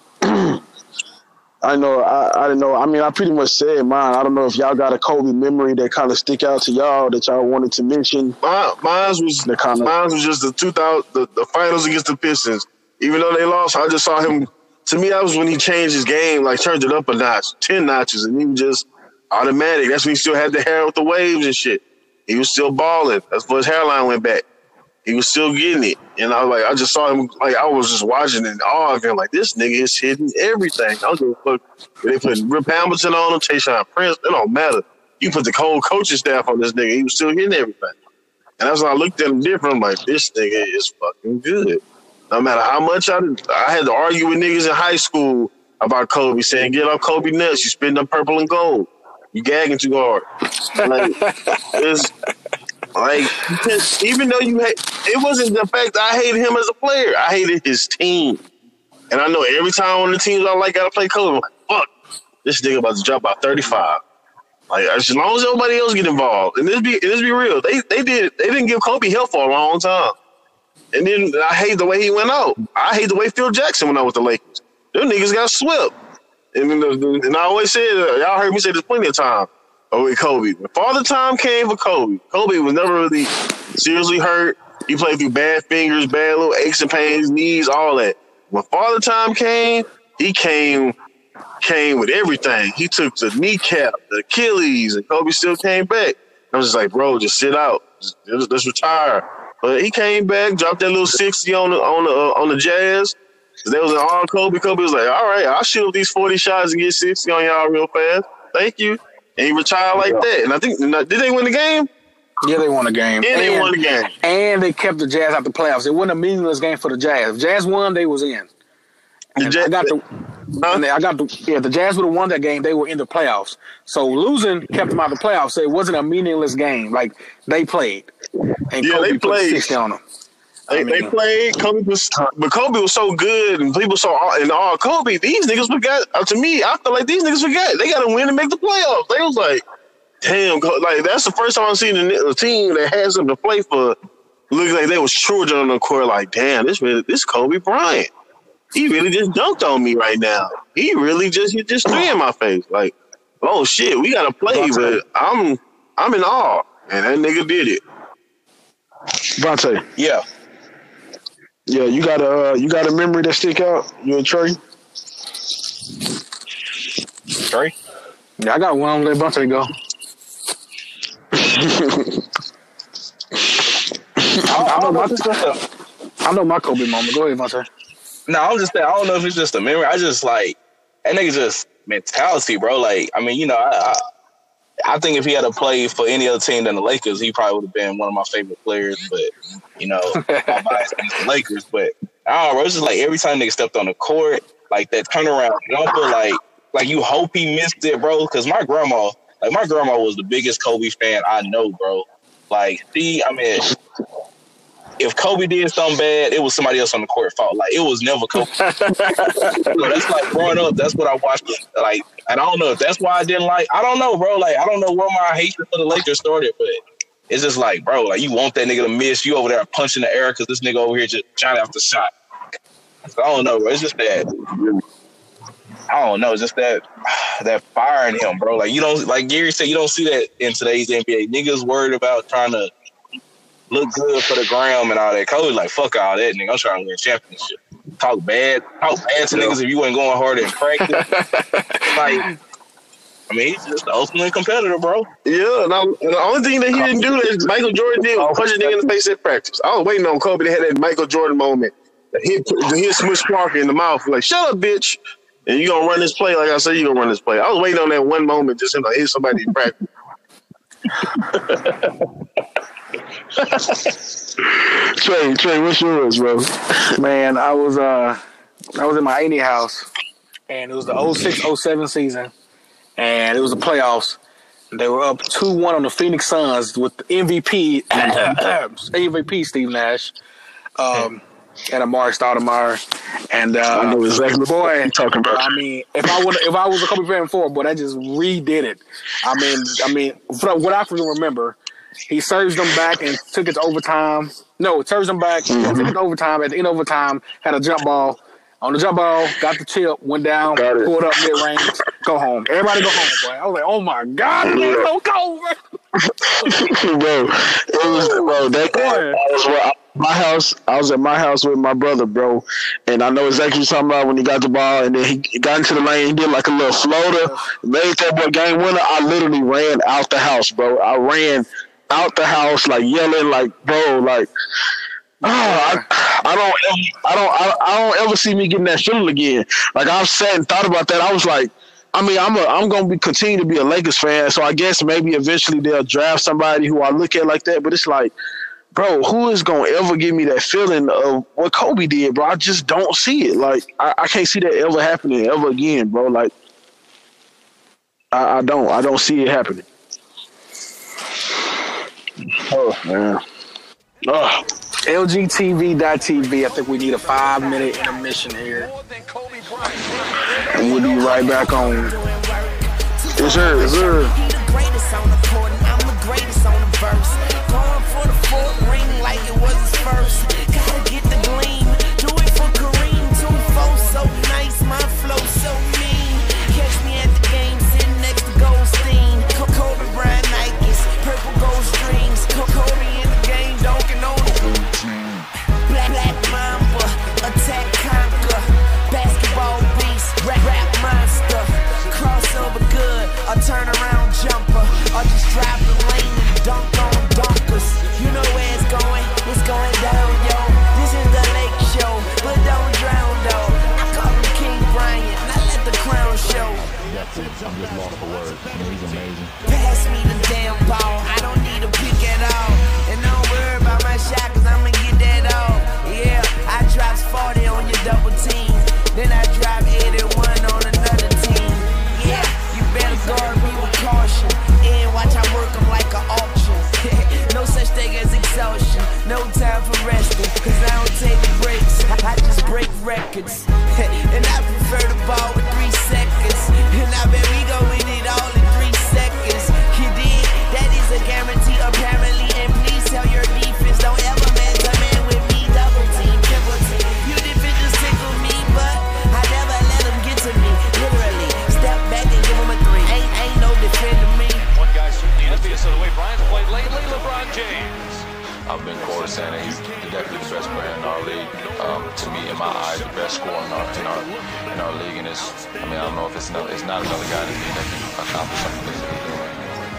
I know. I don't know. I mean, I pretty much said mine. I don't know if y'all got a Kobe memory that kind of stick out to y'all that y'all wanted to mention. Mine was just the 2000 the finals against the Pistons. Even though they lost, I just saw him. To me, that was when he changed his game, like turned it up a notch, 10 notches, and he was just automatic. That's when he still had the hair with the waves and shit. He was still balling. That's when his hairline went back. He was still getting it. And I just saw him, like, I was just watching it in awe of him, like, this nigga is hitting everything. I don't give a fuck. They put Rip Hamilton on him, Tayshaun Prince, it don't matter. You put the whole coaching staff on this nigga, he was still hitting everything. And that's when I looked at him different. I'm like, this nigga is fucking good. No matter how much I had to argue with niggas in high school about Kobe, saying, get off Kobe nuts, you spitting up purple and gold. You gagging too hard. Like, it's like, even though it wasn't the fact that I hated him as a player, I hated his team. And I know every time on the teams I like gotta play Kobe, I'm like, fuck, this nigga about to drop by 35. Like, as long as everybody else get involved, and this be real, they didn't give Kobe help for a long time. And then I hate the way he went out. I hate the way Phil Jackson went out with the Lakers. Them niggas got swept. And I always said, y'all heard me say this plenty of times with Kobe. When Father Time came for Kobe, Kobe was never really seriously hurt. He played through bad fingers, bad little aches and pains, knees, all that. When Father Time came, he came with everything. He took the kneecap, the Achilles, and Kobe still came back. I was just like, bro, just sit out. Let's retire. But he came back, dropped that little 60 on the Jazz. They was an all Kobe. Kobe was like, all right, I'll shoot up these 40 shots and get 60 on y'all real fast. Thank you. And he retired like that. And I think, did they win the game? Yeah, they won the game. Yeah, they won the game. And they kept the Jazz out the playoffs. It wasn't a meaningless game for the Jazz. If Jazz won, they was in. The Jazz would have won that game. They were in the playoffs. So losing kept them out of the playoffs. So it wasn't a meaningless game. Like, they played. And Kobe put 60 on them. They played. But Kobe was so good, and people saw in all Kobe. These niggas forgot. To me, I feel like these niggas forgot. They got to win and make the playoffs. They was like, damn, like that's the first time I've seen a team that had something to play for. Look like they was Trojan on the court. Like, damn, this Kobe Bryant. He really just dunked on me right now. He just threw in my face. Like, oh shit, we gotta play, but I'm in awe, and that nigga did it. Vontae. Yeah. Yeah, you got a memory that stick out? You and Trey? Trey? Yeah, I got one. Let Vontae go. I know my Kobe moment. Go ahead, Vontae. No, I'm just saying, I don't know if it's just a memory. I just like, that nigga just mentality, bro. Like, I mean, you know, I think if he had to play for any other team than the Lakers, he probably would have been one of my favorite players. But, you know, my bias against the Lakers. But I don't know, it's just like every time nigga stepped on the court, like that turnaround jumper, like you hope he missed it, bro. Because my grandma was the biggest Kobe fan I know, bro. Like, if Kobe did something bad, it was somebody else on the court fault. Like it was never Kobe. So that's like growing up. That's what I watched. Like, and I don't know if that's why I didn't like. I don't know, bro. Like I don't know where my hatred for the Lakers started, but it's just like, bro, like you want that nigga to miss. You over there punching the air because this nigga over here just shot after shot. So I don't know, bro. It's just that. I don't know, just that fire in him, bro. Like you don't, like Gary said, you don't see that in today's NBA. Niggas worried about trying to look good for the gram and all that. Kobe like, fuck all that, nigga. I'm trying to win a championship. Talk bad to niggas if you ain't going hard in practice. Like, I mean, he's just the ultimate competitor, bro. Yeah, and the only thing that he didn't do that Michael Jordan did was punch a nigga in the face at practice. I was waiting on Kobe to have that Michael Jordan moment. He hit Smush Parker in the mouth, like, shut up, bitch. And you gonna run this play like I said you gonna run this play. I was waiting on that one moment just him to hit somebody in practice. Trey, what's yours, bro? Man, I was in my auntie house, and it was the 06-07 season, and it was the playoffs. They were up 2-1 on the Phoenix Suns with the MVP Steve Nash. And Amari Stoudemire, and I know exactly boy, what you're talking about. I mean, if I was a Kobe fan before, boy, that just redid it. I mean, from what I can remember, he serves them back and took it to overtime. No, serves them back, took it to overtime. At the end of overtime, had a jump ball. On the jump ball, got the chip, went down, pulled up mid range, go home. Everybody go home, boy. I was like, oh my God, don't go, bro. That guy was my house. I was at my house with my brother, bro, and I know exactly what you're talking about when he got the ball and then he got into the lane. He did like a little floater, made that boy game winner. I literally ran out the house, bro. I ran out the house like yelling, like, bro, like. I don't ever see me getting that feeling again. Like I've sat and thought about that. I was like, I mean, I'm gonna continue to be a Lakers fan, so I guess maybe eventually they'll draft somebody who I look at like that. But it's like, bro, who is gonna ever give me that feeling of what Kobe did, bro? I just don't see it. Like I can't see that ever happening ever again, bro. Like I don't see it happening. Oh man. Oh. LGTV.tv. I think we need a 5-minute intermission here. And we'll be right back on. Yes, sir. Yes, sir. He the greatest on the court, and I'm the greatest on the verse. Going for the fourth ring like it was his first. Gotta get the gleam. Do it for Kareem. 2-4 so nice, my flow so mean. Catch me at the game sitting next to Goldstein. Kobe Bryant Nikes, purple gold strings. Kobe in the game, dunking on the Black Mamba, attack conquer, basketball beast, rap monster, crossover good, a turnaround jumper, or just drive the lane and dunk on dunkers. You know where it's going down, yo. This is the Lake Show, but don't drown, though. I call him King Bryant, not let the crown show. I'm just lost for words. I mean, he's amazing. Pass me the damn ball, I don't need a pick at all. And don't worry about my shot, cause I'ma get that off. Yeah, I drops 40 on your double team. Then I drop 81 on another team. Yeah, you better guard me with caution. And watch I work them like an auction. No such thing as exhaustion. No time for resting, cause I don't take breaks. I just break records. And I prefer the ball with 3 seconds. And I bet we go win it all in 3 seconds. You did? That is a guarantee apparently. And please tell your defense, don't ever man with me. Double team, triple team. You defend just tickle me, but I never let them get to me. Literally, step back and give them a 3. Ain't no defending me. One guy certainly envious of the way Bryant's played lately, LeBron James. I've been quoted saying that he's definitely the best player in our league. To me, in my eyes, the best scorer in our league. And it's, I mean, I don't know if it's not another guy in the league that can accomplish something that he's doing.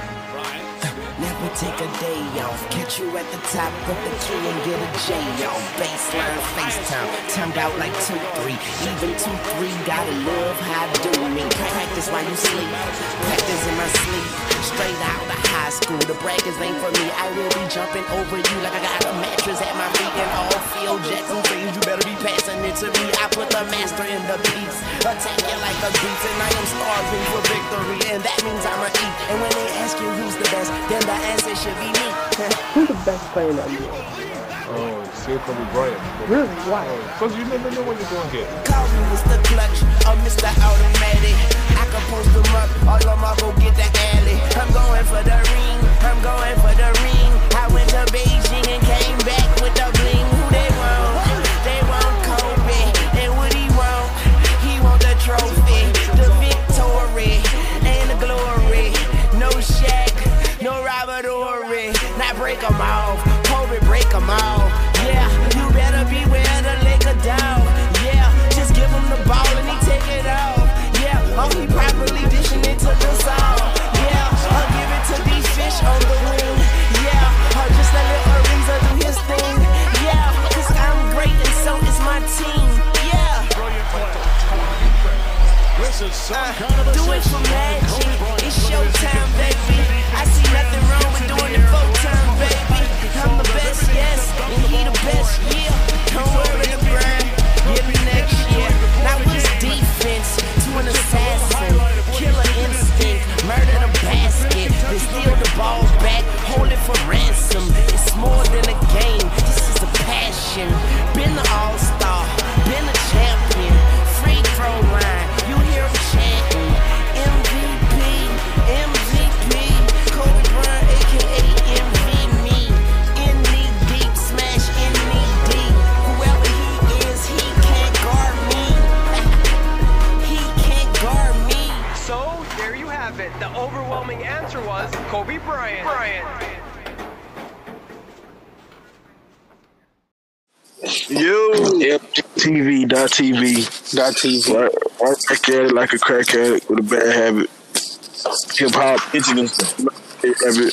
Never take a day off. Catch you at the top, put the key and get a J off. Baseline, FaceTime, timed out like 2-3. Even 2-3, gotta love how I do me. Practice while you sleep, practice in my sleep. Straight out of high school, the brackets ain't for me. I will be jumping over you like I got a mattress at my feet. And all Phil Jackson things, you better be passing it to me. I put the master in the piece, attack you like a beast. And I am starving for victory, and that means I'ma eat. And when they ask you who's the best, then the answer should be me. Who's the best player in the NBA? Still Kobe Bryant. Really? Why? Because you never know what you're going to get. Call me Mr. Clutch or Mr. Automatic. I can post them up, all of them go get the alley. I'm going for the ring, I'm going for the ring. I went to Beijing and came back with the bling. Who they want? They want Kobe. And what he want? He want the trophy, the victory, and the glory. No Shaq, no Robert Ory. Now break them off, Kobe break them off. Yeah, you better beware the Laker dog. Yeah, just give him the ball and he take it off. Yeah, he properly dishing it to the song. Yeah, I'll give it to these fish on the wing. Yeah, just let little Ariza do his thing. Yeah, cause I'm great and so is my team. Yeah. Do it for magic. It's showtime, baby. I see nothing wrong with doing it full time, baby. I'm the best, yes, and he the best, yeah. Don't worry the grind, get me next year. Now what's defense to an assassin? Killer instinct, murder the basket. They steal the ball back, hold it for ransom. It's more than a game, this is a passion. Been the all-star, been a champion. Free throw line, you hear them chanting. MVP, MVP, Kobe Bryant, aka MV me. In knee deep, smash in knee deep. Whoever he is, he can't guard me. He can't guard me. So, there you have it. The overwhelming answer was Kobe Bryant. Yep. TV.TV. Right back at it like a crack addict with a bad habit. Hip hop. Habit.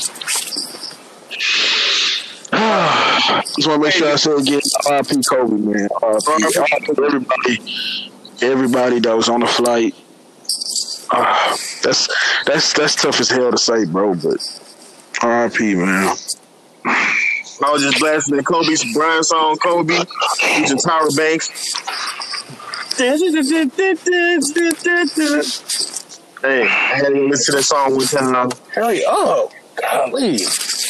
Just want to make sure I say again, R.I.P. Kobe, man. Everybody that was on the flight. That's tough as hell to say, bro. But R.I.P. man. I was just blasting that Kobe Bryant song, Kobe, using Tyra Banks. Hey, I had to listen to that song one time. Hurry up. Golly.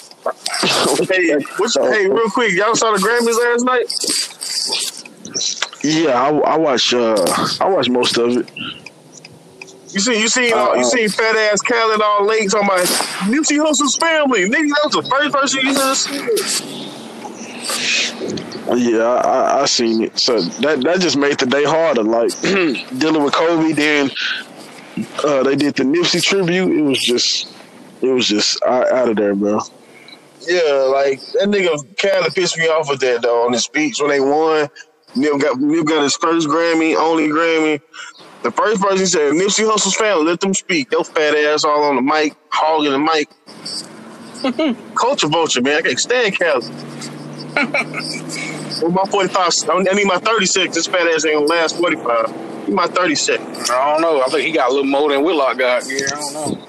Hey, real quick, y'all saw the Grammys last night? Yeah, I watched most of it. You seen fat ass Khaled all late talking about Nipsey Hussle's family. Nigga, that was the first person you should have seen. Yeah, I seen it. So that just made the day harder. Like dealing with Kobe, then they did the Nipsey tribute. It was just out of there, bro. Yeah, like that nigga Khaled pissed me off with that though on his speech when they won. Nip got his first Grammy, only Grammy. The first person said, Nipsey Hussle's family, let them speak. Your fat ass all on the mic, hogging the mic. Culture vulture, man. I can't stand Khaled. With my 45, I need my 36. This fat ass ain't gonna last 45. Need my 36. I don't know. I think he got a little more than Whitlock got. Yeah, I don't know.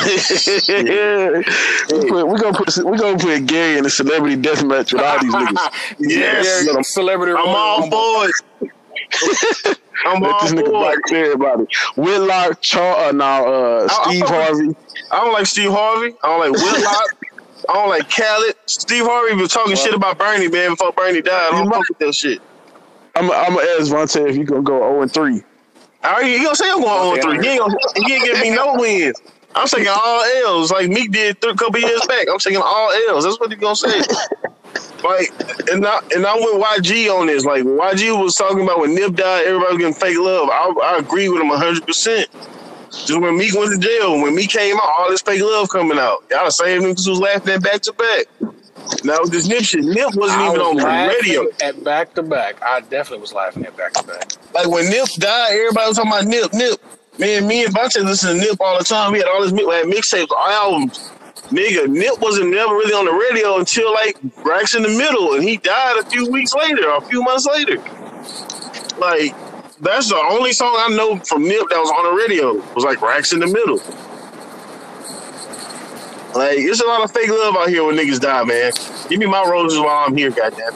We're gonna put Gary in a celebrity deathmatch with all these niggas. Yes, yeah, celebrity. I'm all for it. I'm let all this nigga for back clear everybody. Whitlock, Steve Harvey. I don't like Steve Harvey. I don't like Whitlock. I don't like Khaled. Steve Harvey was talking shit about Bernie, man, before Bernie died. I don't fuck with that shit. I'm gonna ask Vontae if you gonna go 0-3. He gonna say I'm going 0-3. He ain't give me no wins. I'm taking all L's like Meek did a couple years back. I'm taking all L's. That's what he gonna say. Like, and I'm with YG on this. Like, YG was talking about when Nip died, everybody was getting fake love. I agree with him 100%. Just when Meek went to jail, when Meek came out, all this fake love coming out. Y'all the same niggas was laughing at back to back. Now with this Nip shit, Nip wasn't even on the radio. At back to back, I definitely was laughing at back to back. Like when Nip died, everybody was talking about Nip. Man, me and Vontae listen to Nip all the time. We had all this mixtapes, albums. Nigga, Nip wasn't never really on the radio until like Racks in the Middle, and he died a few months later. Like, that's the only song I know from Nip that was on the radio. Was like Racks in the Middle. Like, there's a lot of fake love out here when niggas die, man. Give me my roses while I'm here, goddamn.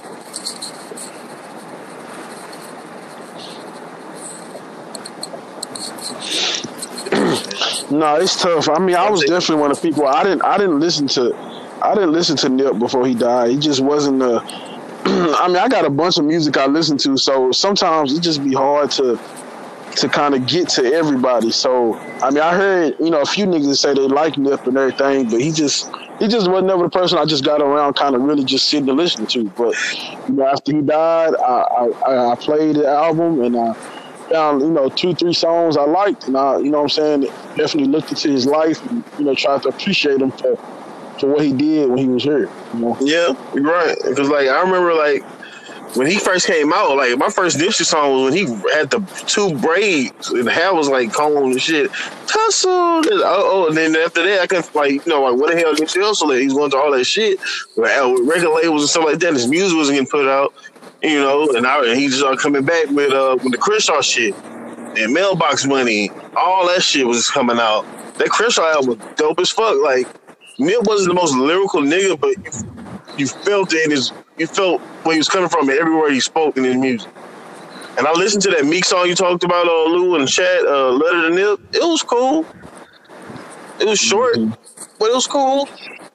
No, it's tough. I mean, I was definitely one of the people. I didn't listen to Nip before he died. He just wasn't I mean, I got a bunch of music I listen to, so sometimes it just be hard to kind of get to everybody. So, I mean, I heard, a few niggas say they like Nip and everything, but he just wasn't never the person I just got around kind of really just sitting and listening to. But, after he died, I played the album and I found, 2-3 songs I liked. And I, what I'm saying, definitely looked into his life and, tried to appreciate him for what he did when he was here. Yeah, you're right. Because, I remember, when he first came out, my first Nipsey song was when he had the 2 braids and the hair was combed and shit. Tussle. And then after that, I couldn't, what the hell Nipsey Hussle? He's going through all that shit with record labels and stuff like that. His music wasn't getting put out, and he just started coming back with the Crenshaw shit and Mailbox Money. All that shit was coming out. That Crenshaw album was dope as fuck. Nip wasn't the most lyrical nigga, but you felt it you felt where he was coming from and every word he spoke in his music. And I listened to that Meek song you talked about, Lou, in the chat, Letter to Nip. It was cool. It was short, but it was cool.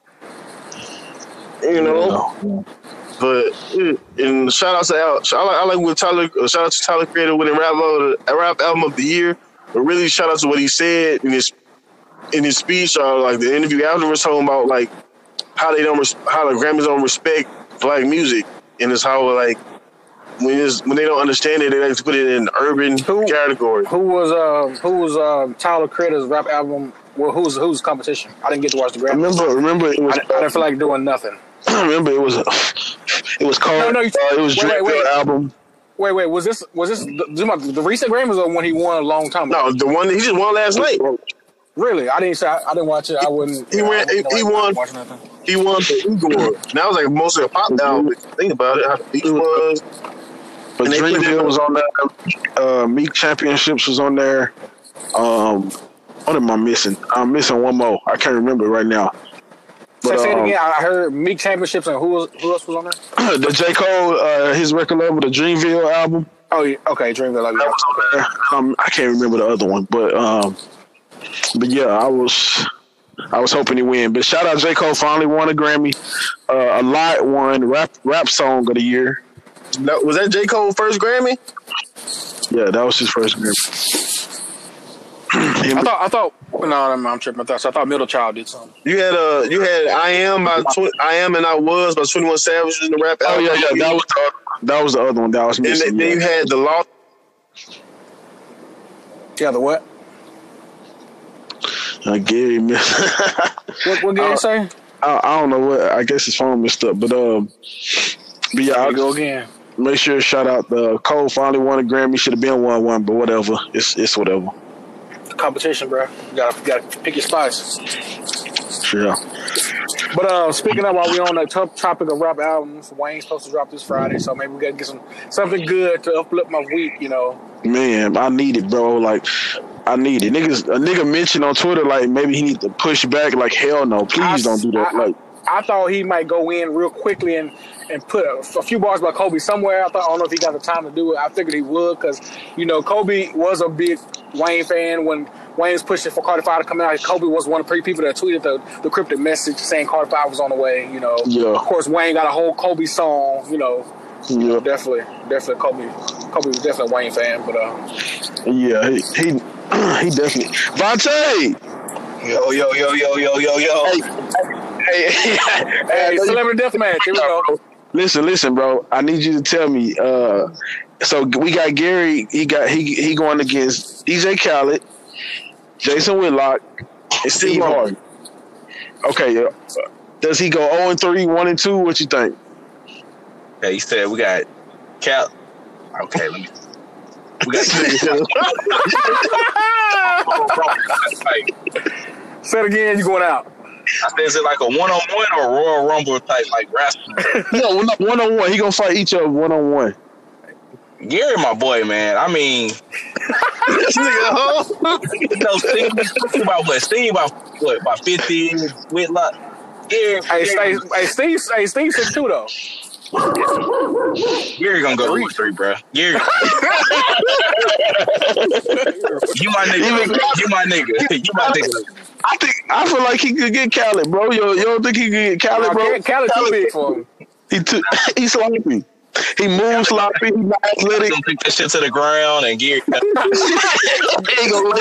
But and shout out to Al. I like what Tyler. Shout out to Tyler Creator winning rap album of the year. But really, shout out to what he said in his speech, the interview afterwards, talking about how the Grammys don't respect Black music, and it's how when they don't understand it, they like to put it in an urban category. Who was Tyler Creator's rap album? Well, who's competition? I didn't get to watch the Grammys. Remember it was. I didn't feel like doing nothing. Remember it was called. No, it was Drake album. Wait. Was this the recent Grammys or one he won a long time ago? No, the one that he just won last night. Really? I didn't watch it. I wouldn't. He won. He won the Igor. That was mostly a pop album. Think about it. How the beat was. But Dreamville was on there. Meek Championships was on there. What am I missing? I'm missing one more. I can't remember right now. But, say it again. I heard Meek Championships and who else was on there? The J. Cole, his record label, the Dreamville album. Oh yeah, okay, Dreamville. That was on there. I can't remember the other one, but yeah, I was hoping he win. But shout out J. Cole finally won a Grammy. A lot won rap song of the year. Was that J. Cole's first Grammy? Yeah, that was his first Grammy. I thought. No, I'm tripping. I thought Middle Child did something. You had I Am and I Was by 21 Savage in the rap album. Oh yeah, that was the other one that was missing. And then you had The Law. Yeah, the what? Gary missed. What Gary say? I don't know what. I guess his phone messed up, but yeah, I'll go again. Make sure to shout out Cole finally won a Grammy. Should have been one, but whatever. It's whatever. Competition, bro. You gotta pick your spots. Sure. But speaking of, while we're on the topic of rap albums, Wayne's supposed to drop this Friday, so maybe we gotta get something good to uplift my week, Man, I need it, bro. I need it. A nigga mentioned on Twitter maybe he need to push back. Hell no, please don't do that. I thought he might go in real quickly and put a few bars by Kobe somewhere. I don't know if he got the time to do it. I figured he would because, Kobe was a big Wayne fan when Wayne was pushing for Carter 5 to come out. Kobe was one of the people that tweeted the cryptic message saying Carter 5 was on the way, Yeah. Of course, Wayne got a whole Kobe song, Yeah. Definitely Kobe was definitely a Wayne fan, but yeah, he definitely. Vontae! Yo. Hey, Celebrity Deathmatch. Here we go. Listen, bro. I need you to tell me. So we got Gary. He going against DJ Khaled, Jason Whitlock, and Steve Harvey. Okay. Does he go 0-3, 1-2? What you think? Okay, you said we got Cal. Okay, let me. We got. Say it again. You going out? I said, is it like a 1-on-1 or a Royal Rumble type wrestling? No, 1-on-1. He gonna fight each other 1-on-1. Gary, my boy, man. I mean, Steve about what? Steve about what? About 50? Whitlock. Gary. Hey, Steve 6'2" though. Gary gonna go 3, bro. Gary. You my nigga. I feel like he could get Khaled, bro. You don't think he could get Khaled, bro? Khaled too big for him. He's sloppy. He moves sloppy. He's not athletic. He'll take that shit to the ground and Gary. He gonna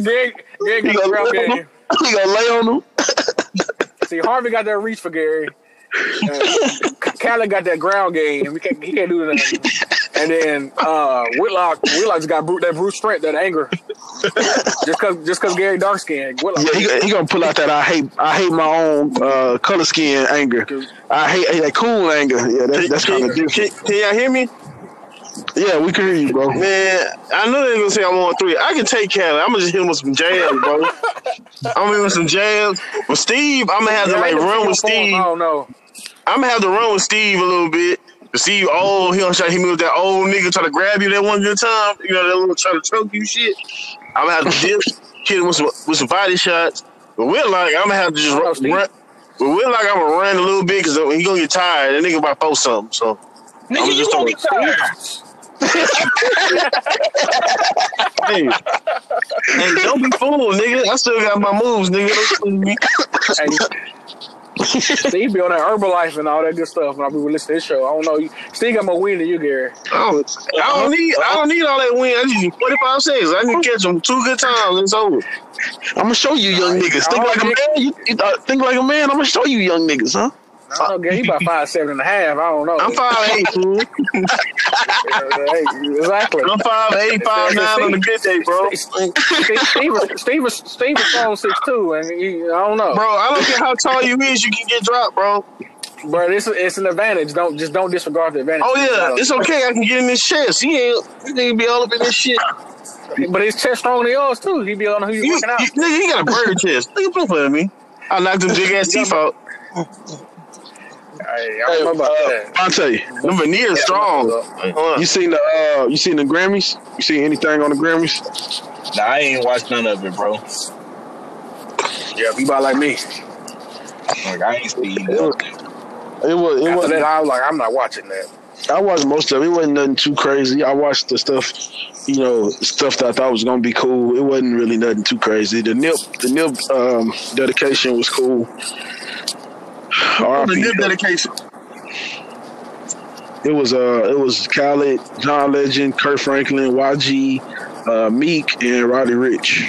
lay on him. See, Harvey got that reach for Gary. Callie got that ground game. He can't do nothing. And then Whitlock just got that brute strength, that anger. just cause Gary dark skinned. Yeah, he gonna pull out that I hate my own color skin anger. I hate that cool anger. Yeah, that's kind of different. Can y'all hear me? Yeah, we can hear you, bro. Man, I know they're gonna say I'm on 3. I can take Callie. I'm gonna just hit him with some jabs, bro. I'm gonna hit him with some jabs. With Steve, I'm gonna have to run with Steve. Oh no. I'm gonna have to run with Steve a little bit. Steve, he don't try to hit me with that old nigga try to grab you that one good time. You know, that little try to choke you shit. I'm gonna have to hit him with some body shots. But Whitlock, I'm gonna have to just run. But Whitlock, I'm gonna run a little bit because he gonna get tired. That nigga about 4 something. So Nigga, you gonna get tired. Hey, don't be fooled, nigga. I still got my moves, nigga. Don't fool me. Steve be on that Herbalife and all that good stuff. When I be listening to this show, I don't know. Steve got more wind than you, Gary. I don't need all that wind. I just need 45 seconds. I need to catch them 2 good times and it's over. I'm gonna show you young niggas. Think like a man. You think like a man. I'm gonna show you young niggas, huh? I don't know, Gary. He about 5'7.5". I don't know. I'm 5'8", fool. Exactly. I'm 5'8", 5'9" on a good day, bro. Steve was strong 6'2", and I don't know, bro. I don't care how tall you is, you can get dropped, bro. But it's an advantage. Don't disregard the advantage. Oh yeah, it's okay. I can get in this chest. He ain't be all up in this shit. But his chest stronger than yours too. He be on who you working out. Nigga, he got a bird chest. Nigga, don't play with me. I knocked them big ass teeth out. I don't know about that. I'll tell you, them veneers strong. You seen the Grammys? You seen anything on the Grammys? Nah, I ain't watched none of it, bro. Yeah, you about like me. Like I ain't seen nothing. It was. That, I was like, I'm not watching that. I watched most of it. It wasn't nothing too crazy. I watched the stuff, stuff that I thought was gonna be cool. It wasn't really nothing too crazy. The Nip dedication was cool. The Nip dedication. It was Khaled, John Legend, Kurt Franklin, YG, Meek, and Roddy Ricch.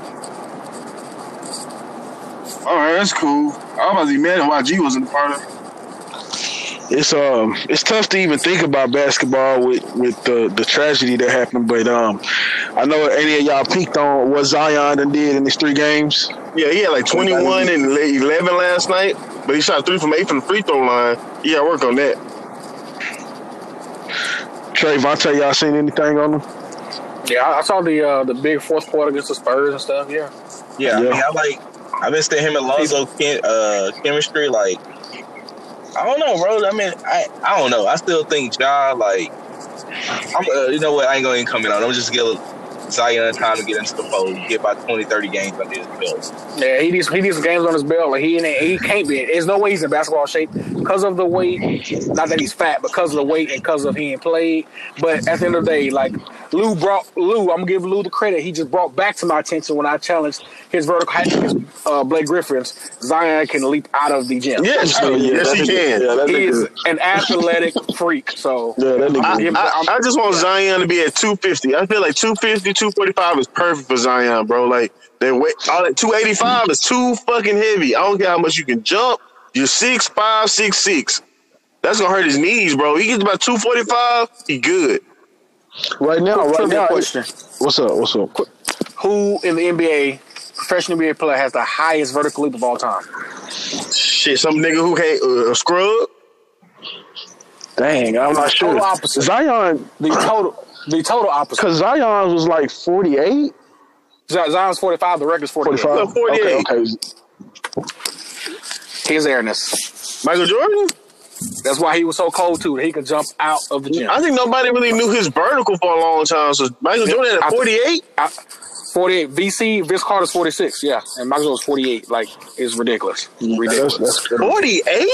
All right, that's cool. I was about to be mad if YG wasn't a part of it. It's tough to even think about basketball with the tragedy that happened, but I know any of y'all peeked on what Zion done did in his 3 games. Yeah, he had like 21 and 11 last night, but he shot 3 from 8 from the free throw line. He got to work on that. Trey, Vontae, y'all seen anything on him? Yeah, I saw the big fourth quarter against the Spurs and stuff. Yeah. I mean, I've been seeing him and Lonzo chemistry. Like, I don't know, bro. I mean, I don't know. I still think Ja, like, I'm. You know what? I ain't gonna even comment on it. I'm just give Zion time to get into the fold, get about 20, 30 games under his belt. Yeah, he needs some games on his belt. Like he can't be. There's no way he's in basketball shape because of the weight. Not that he's fat, because of the weight and because of he ain't played. But at the end of the day, like Lou, I'm gonna give Lou the credit. He just brought back to my attention when I challenged his vertical height against Blake Griffin's. Zion can leap out of the gym. Yes, yes, he can. Yeah, he is an athletic freak. So I just want Zion to be at 250. I feel like 250, 245 is perfect for Zion, bro. Like that weight, all that 285 is too fucking heavy. I don't care how much you can jump. You're 6'5", 6'6". That's gonna hurt his knees, bro. He gets about 245, he good. Right now. Question. What's up? Who in the NBA, professional NBA player, has the highest vertical leap of all time? Shit, some nigga who hate a scrub. Dang, I'm not sure. Total opposite. Zion, the total opposite. Because Zion was like 48. Zion's 45. The record's 48. 48. Okay. His airness. Michael Jordan? That's why he was so cold too. That he could jump out of the gym. I think nobody really knew his vertical for a long time. So Michael Jordan at 48. 48. Vince Carter's 46. Yeah, and Michael Jordan's 48. Like, it's ridiculous. That's 48.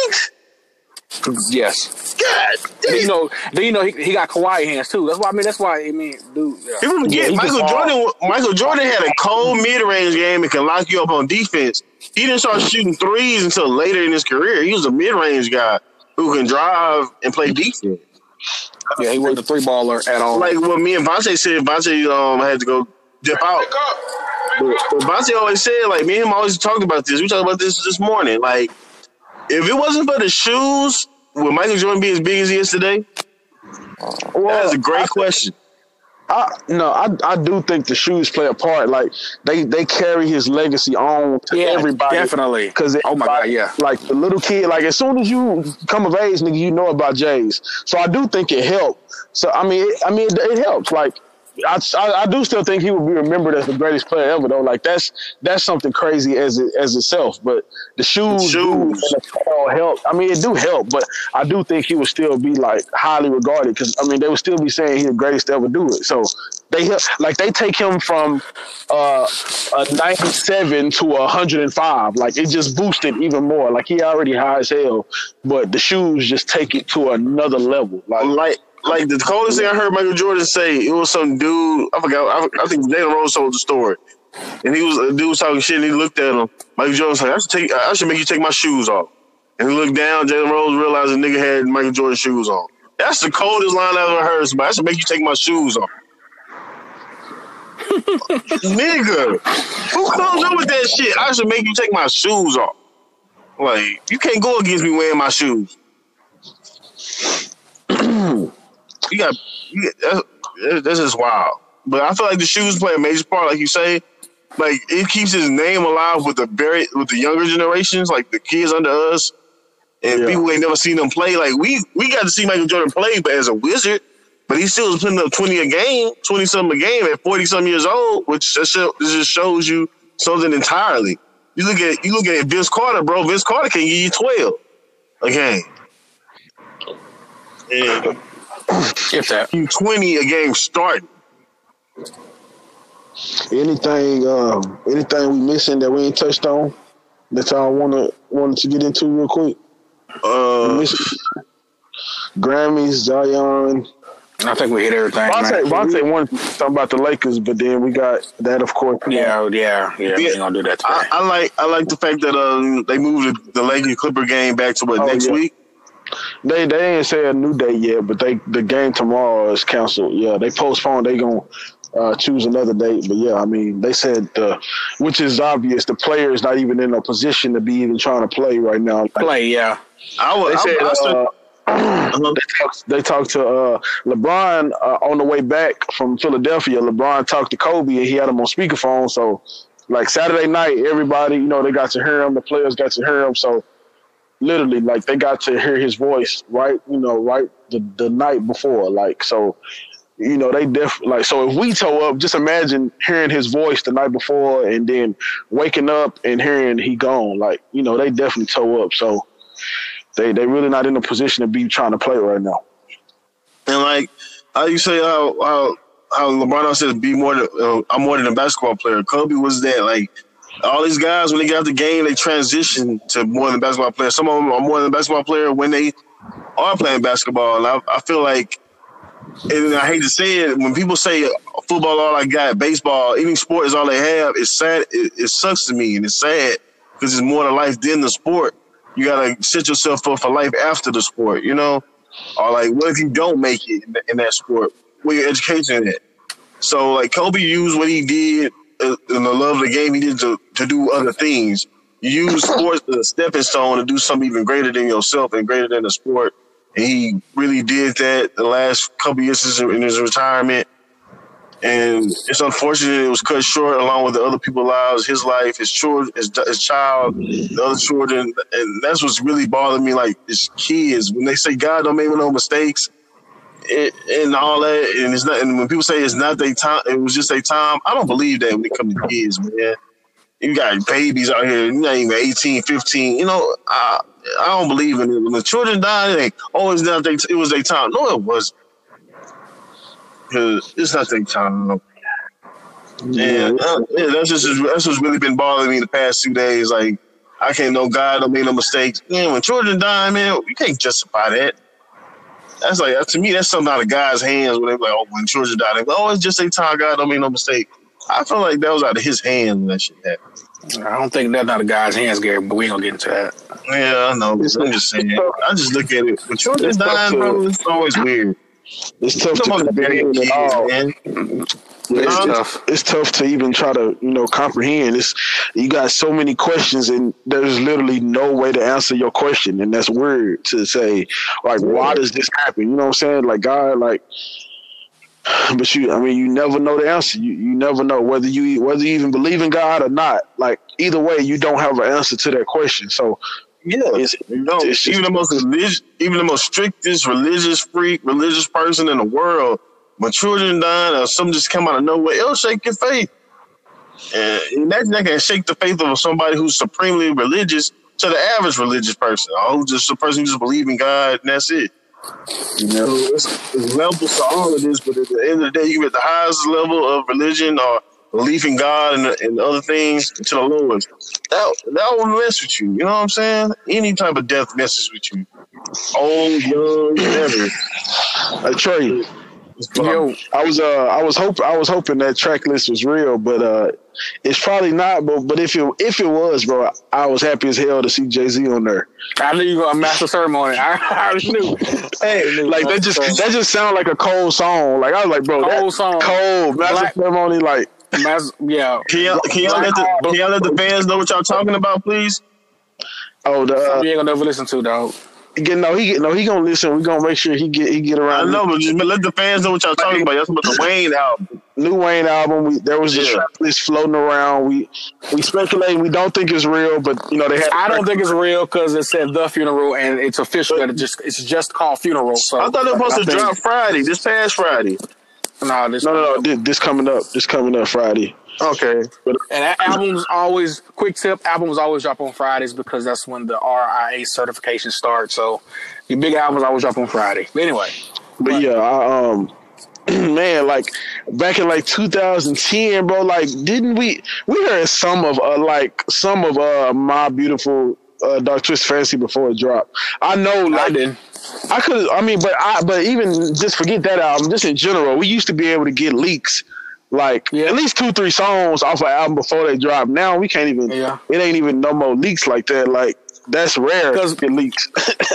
Yes. God damn. Then he got Kawhi hands too. That's why dude. Yeah. People forget Michael Jordan had a cold mid-range game and can lock you up on defense. He didn't start shooting threes until later in his career. He was a mid-range guy. who can drive and play defense. Yeah, he wasn't a 3-baller at all. Like what me and Vontae said, Vontae had to go dip out. But Vontae always said, like, me and him always talked about this. We talked about this morning. Like, if it wasn't for the shoes, would Michael Jordan be as big as he is today? Well, that's a great question. I do think the shoes play a part. Like they carry his legacy on to everybody. Definitely. Because oh my God, yeah. Like the little kid, like as soon as you come of age, nigga, you know about Jays. So I do think it helped. So I mean, it helps. Like I do still think he would be remembered as the greatest player ever, though. Like that's something crazy as itself. But the shoes and the all help. I mean, it do help, but I do think he would still be like highly regarded because I mean they would still be saying he's the greatest to ever do it. So they take him from a 97 to 105. Like it just boosted even more. Like he already high as hell, but the shoes just take it to another level. Like the coldest thing I heard Michael Jordan say, it was some dude, I forgot, I think Jalen Rose told the story. And a dude was talking shit and he looked at him. Michael Jordan was like, I should make you take my shoes off. And he looked down, Jalen Rose realized the nigga had Michael Jordan shoes on. That's the coldest line I ever heard. Somebody, I should make you take my shoes off. Nigga, who comes up with that shit? I should make you take my shoes off. Like, you can't go against me wearing my shoes. That's just wild. But I feel like the shoes play a major part, like you say. Like it keeps his name alive with the younger generations, like the kids under us, and people who ain't never seen him play. Like we got to see Michael Jordan play, but as a Wizard, but he still was putting up 20 something a game at 40 something years old, which just shows you something entirely. You look at Vince Carter, bro. Vince Carter can give you 12 a game. And if that 20 a game starting. Anything we missing that we ain't touched on that y'all wanted to get into real quick? Grammys, Zion. I think we hit everything. Vontae wanted to talk about the Lakers, but then we got that, of course. Yeah. We ain't gonna do that today. I like the fact that they moved the Lakers Clipper game back to next week. They ain't say a new date yet, but the game tomorrow is canceled. Yeah, they postponed. They gonna choose another date. But yeah, I mean, they said which is obvious. The player is not even in a position to be even trying to play right now. They talked to LeBron on the way back from Philadelphia. LeBron talked to Kobe and he had him on speakerphone. So like Saturday night, everybody, they got to hear him. The players got to hear him. So literally, like they got to hear his voice right the night before. Like, so, they definitely like, so if we toe up, just imagine hearing his voice the night before and then waking up and hearing he gone. Like, they definitely toe up. So they really not in a position to be trying to play right now. And like how you say how LeBron says I'm more than a basketball player. Kobe was that. Like all these guys, when they get out the game, they transition to more than a basketball player. Some of them are more than a basketball player when they are playing basketball. And I feel like, and I hate to say it, when people say football all I got, baseball, any sport is all they have, it's sad. It sucks to me and it's sad because it's more to life than the sport. You got to set yourself up for life after the sport, Or like, what if you don't make it in that sport? Where your education at? So like Kobe used what he did in the love of the game he did to do other things. You use sports as a stepping stone to do something even greater than yourself and greater than the sport. And he really did that the last couple years in his retirement. And it's unfortunate it was cut short along with the other people's lives, his life, his children, his child, the other children. And that's what's really bothered me, like his kids. When they say God don't make no mistakes and all that, and it's not, and when people say it's not their time, it was just their time, I don't believe that when it comes to kids, man. You got babies out here, not even 18, 15, I don't believe in it. When the children die, it ain't always not it was their time. No, it wasn't. Because it's not their time. And that's what's really been bothering me the past 2 days. Like, I can't know God don't make no mistakes. Man, when children die, man, you can't justify that. That's like, to me, that's something out of God's hands when they're like, when children die, they're like, it's just their time, God don't make no mistake. I feel like that was out of his hands when that shit happened. I don't think that's not a guy's hands, Gary, but we ain't gonna get into that. Yeah, I know. I'm just saying. I just look at it. When children dying, bro, it's always weird. It's tough to bury kids, man. It's tough to even try to, comprehend. You got so many questions, and there's literally no way to answer your question, and that's weird to say. Like, why does this happen? You know what I'm saying? Like, God, like, but you never know the answer. You never know whether you even believe in God or not. Like, either way, you don't have an answer to that question. So. Yeah, even the most strictest religious person in the world, when children dying or something just come out of nowhere, it'll shake your faith. And that can shake the faith of somebody who's supremely religious to the average religious person, or who's just a person who just believes in God and that's it. So it's levels to all of this, but at the end of the day, you get the highest level of religion or belief in God and other things to the lowest. That will mess with you. You know what I'm saying? Any type of death messes with you. Old, young, whatever. Trey, I was hoping that track list was real, but it's probably not. But if it was, bro, I was happy as hell to see Jay-Z on there. I knew you were gonna master ceremony. I already knew. Like that just sounded like a cold song. Like I was like, bro, cold master ceremony, like. Yeah. Can y'all let the fans know what y'all talking about, please? Oh, you ain't gonna never listen to, dog. He gonna listen. We gonna make sure he get around. I know, but just let the fans know what y'all talking about. That's about the Wayne album. New Wayne album. There was a track list floating around. We speculate. We don't think it's real, but they have. I don't think it's real because it said The Funeral and it's official that it's just called Funeral. So I thought it was supposed to drop Friday, this past Friday. No. This coming up Friday. Okay. And that album's always, quick tip, albums always drop on Fridays because that's when the RIA certification starts. So your big albums always drop on Friday. But anyway. But yeah, man, like back in like 2010, bro, like didn't we heard some of My Beautiful Dark Twisted Fantasy before it dropped. I know, like, I didn't. I could, but even just forget that album. Just in general, we used to be able to get leaks, like at least 2-3 songs off an album before they drop. Now we can't even. Yeah. It ain't even no more leaks like that. Like that's rare to get leaks.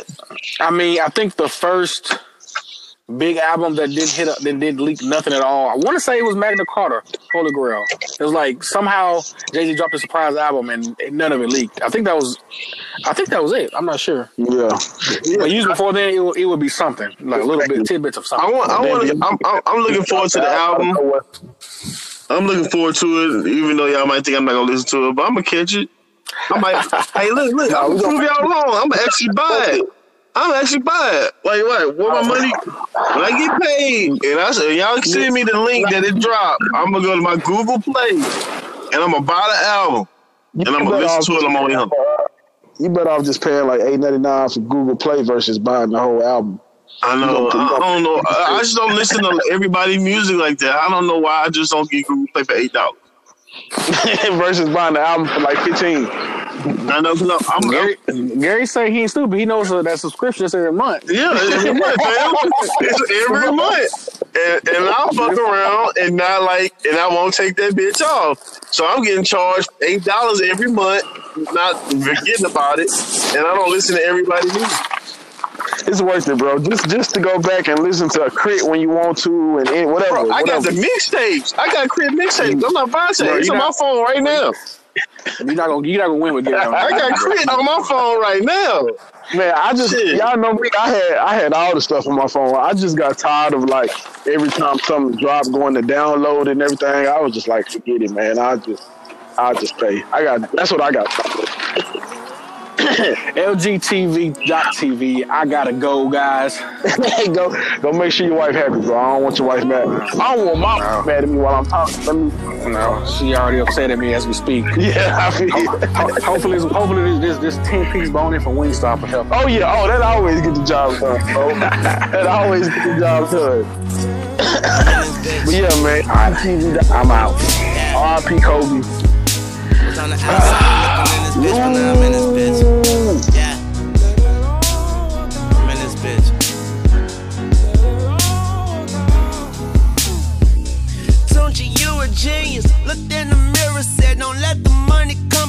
I think the first big album that didn't leak nothing at all. I want to say it was Magna Carta, Holy Grail. It was like somehow Jay-Z dropped a surprise album and none of it leaked. I think that was it. I'm not sure. Yeah. But usually before then it would be something like a little bit tidbits of something. I'm looking forward to the album. I'm looking forward to it, even though y'all might think I'm not gonna listen to it, but I'm gonna catch it. I might. Hey, look! I'm gonna prove y'all wrong. I'm gonna actually buy it. Like what? What my money? When I get paid, and I said, y'all send me the link that it dropped, I'm gonna go to my Google Play, and I'm gonna buy the album, and I'm gonna listen to it on my way home. You better off just paying like $8.99 for Google Play versus buying the whole album. I know. I don't know. I just don't listen to everybody's music like that. I don't know why I just don't get Google Play for $8 versus buying the album for like $15. I know. Gary say he ain't stupid. He knows that subscription is every month. Yeah, every month, man. It's every month. And I'll fuck around and I won't take that bitch off. So I'm getting charged $8 every month, not forgetting about it, and I don't listen to everybody's music. It's worth it, bro. Just to go back and listen to a Crit when you want to and whatever. Bro, I got the mixtapes. I got Crit mixtapes. I'm not buying it. It's on my phone right now. You're not gonna win with that. I got Crit on my phone right now. Man, y'all know me. I had all the stuff on my phone. I just got tired of like every time something dropped, going to download and everything. I was just like, forget it, man. I'll just pay. That's what I got. LGTV.TV. I gotta go, guys. Go make sure your wife happy, bro. I don't want your wife mad. I don't want my wife mad at me while I'm talking. No, she already upset at me as we speak. Yeah, hopefully this 10-piece bone in from Wingstop will help. Oh yeah, that always get the job done, bro. That always get the job done. But yeah, man, I'm out. R.I.P. Kobe. I'm in this bitch. Yeah. I'm in this bitch. Tunchi, you a genius. Looked in the mirror, said, don't let the money come.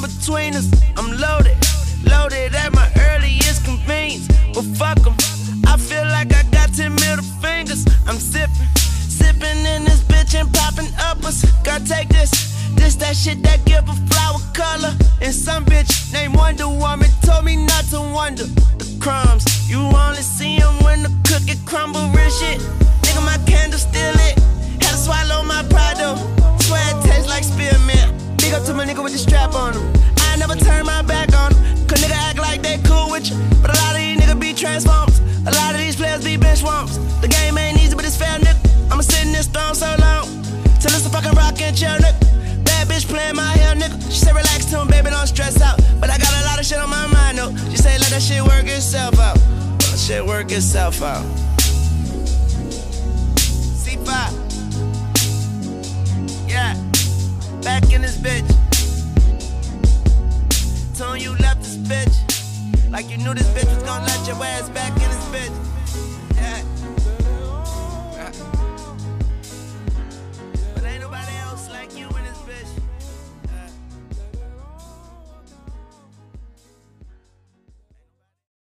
but fuck 'em. I feel like I got 10 middle fingers. I'm sipping in this bitch and popping uppers. Girl, take this that shit that give a flower color. And some bitch named Wonder Woman told me not to wonder. The crumbs, you only see them when the cookie crumble. Real shit, nigga, my candle still lit. Had to swallow my pride though. Swear it tastes like spearmint. Big up to my nigga with the strap on him. I never turn my back on him. Cause nigga act like they cool with you. But a lot of these niggas be transforms. A lot of these players be bench swamps. The game ain't easy, but it's fair, nigga. I'ma sit in this throne so long till it's a fucking rockin' chair, nigga. Bad bitch playing my hair, nigga. She said relax to him, baby, don't stress out. But I got a lot of shit on my mind, though. She said let that shit work itself out. Let that shit work itself out. C5. Yeah. Back in this bitch. Told you left this bitch. Like you knew this bitch was gonna let your ass back in this bitch.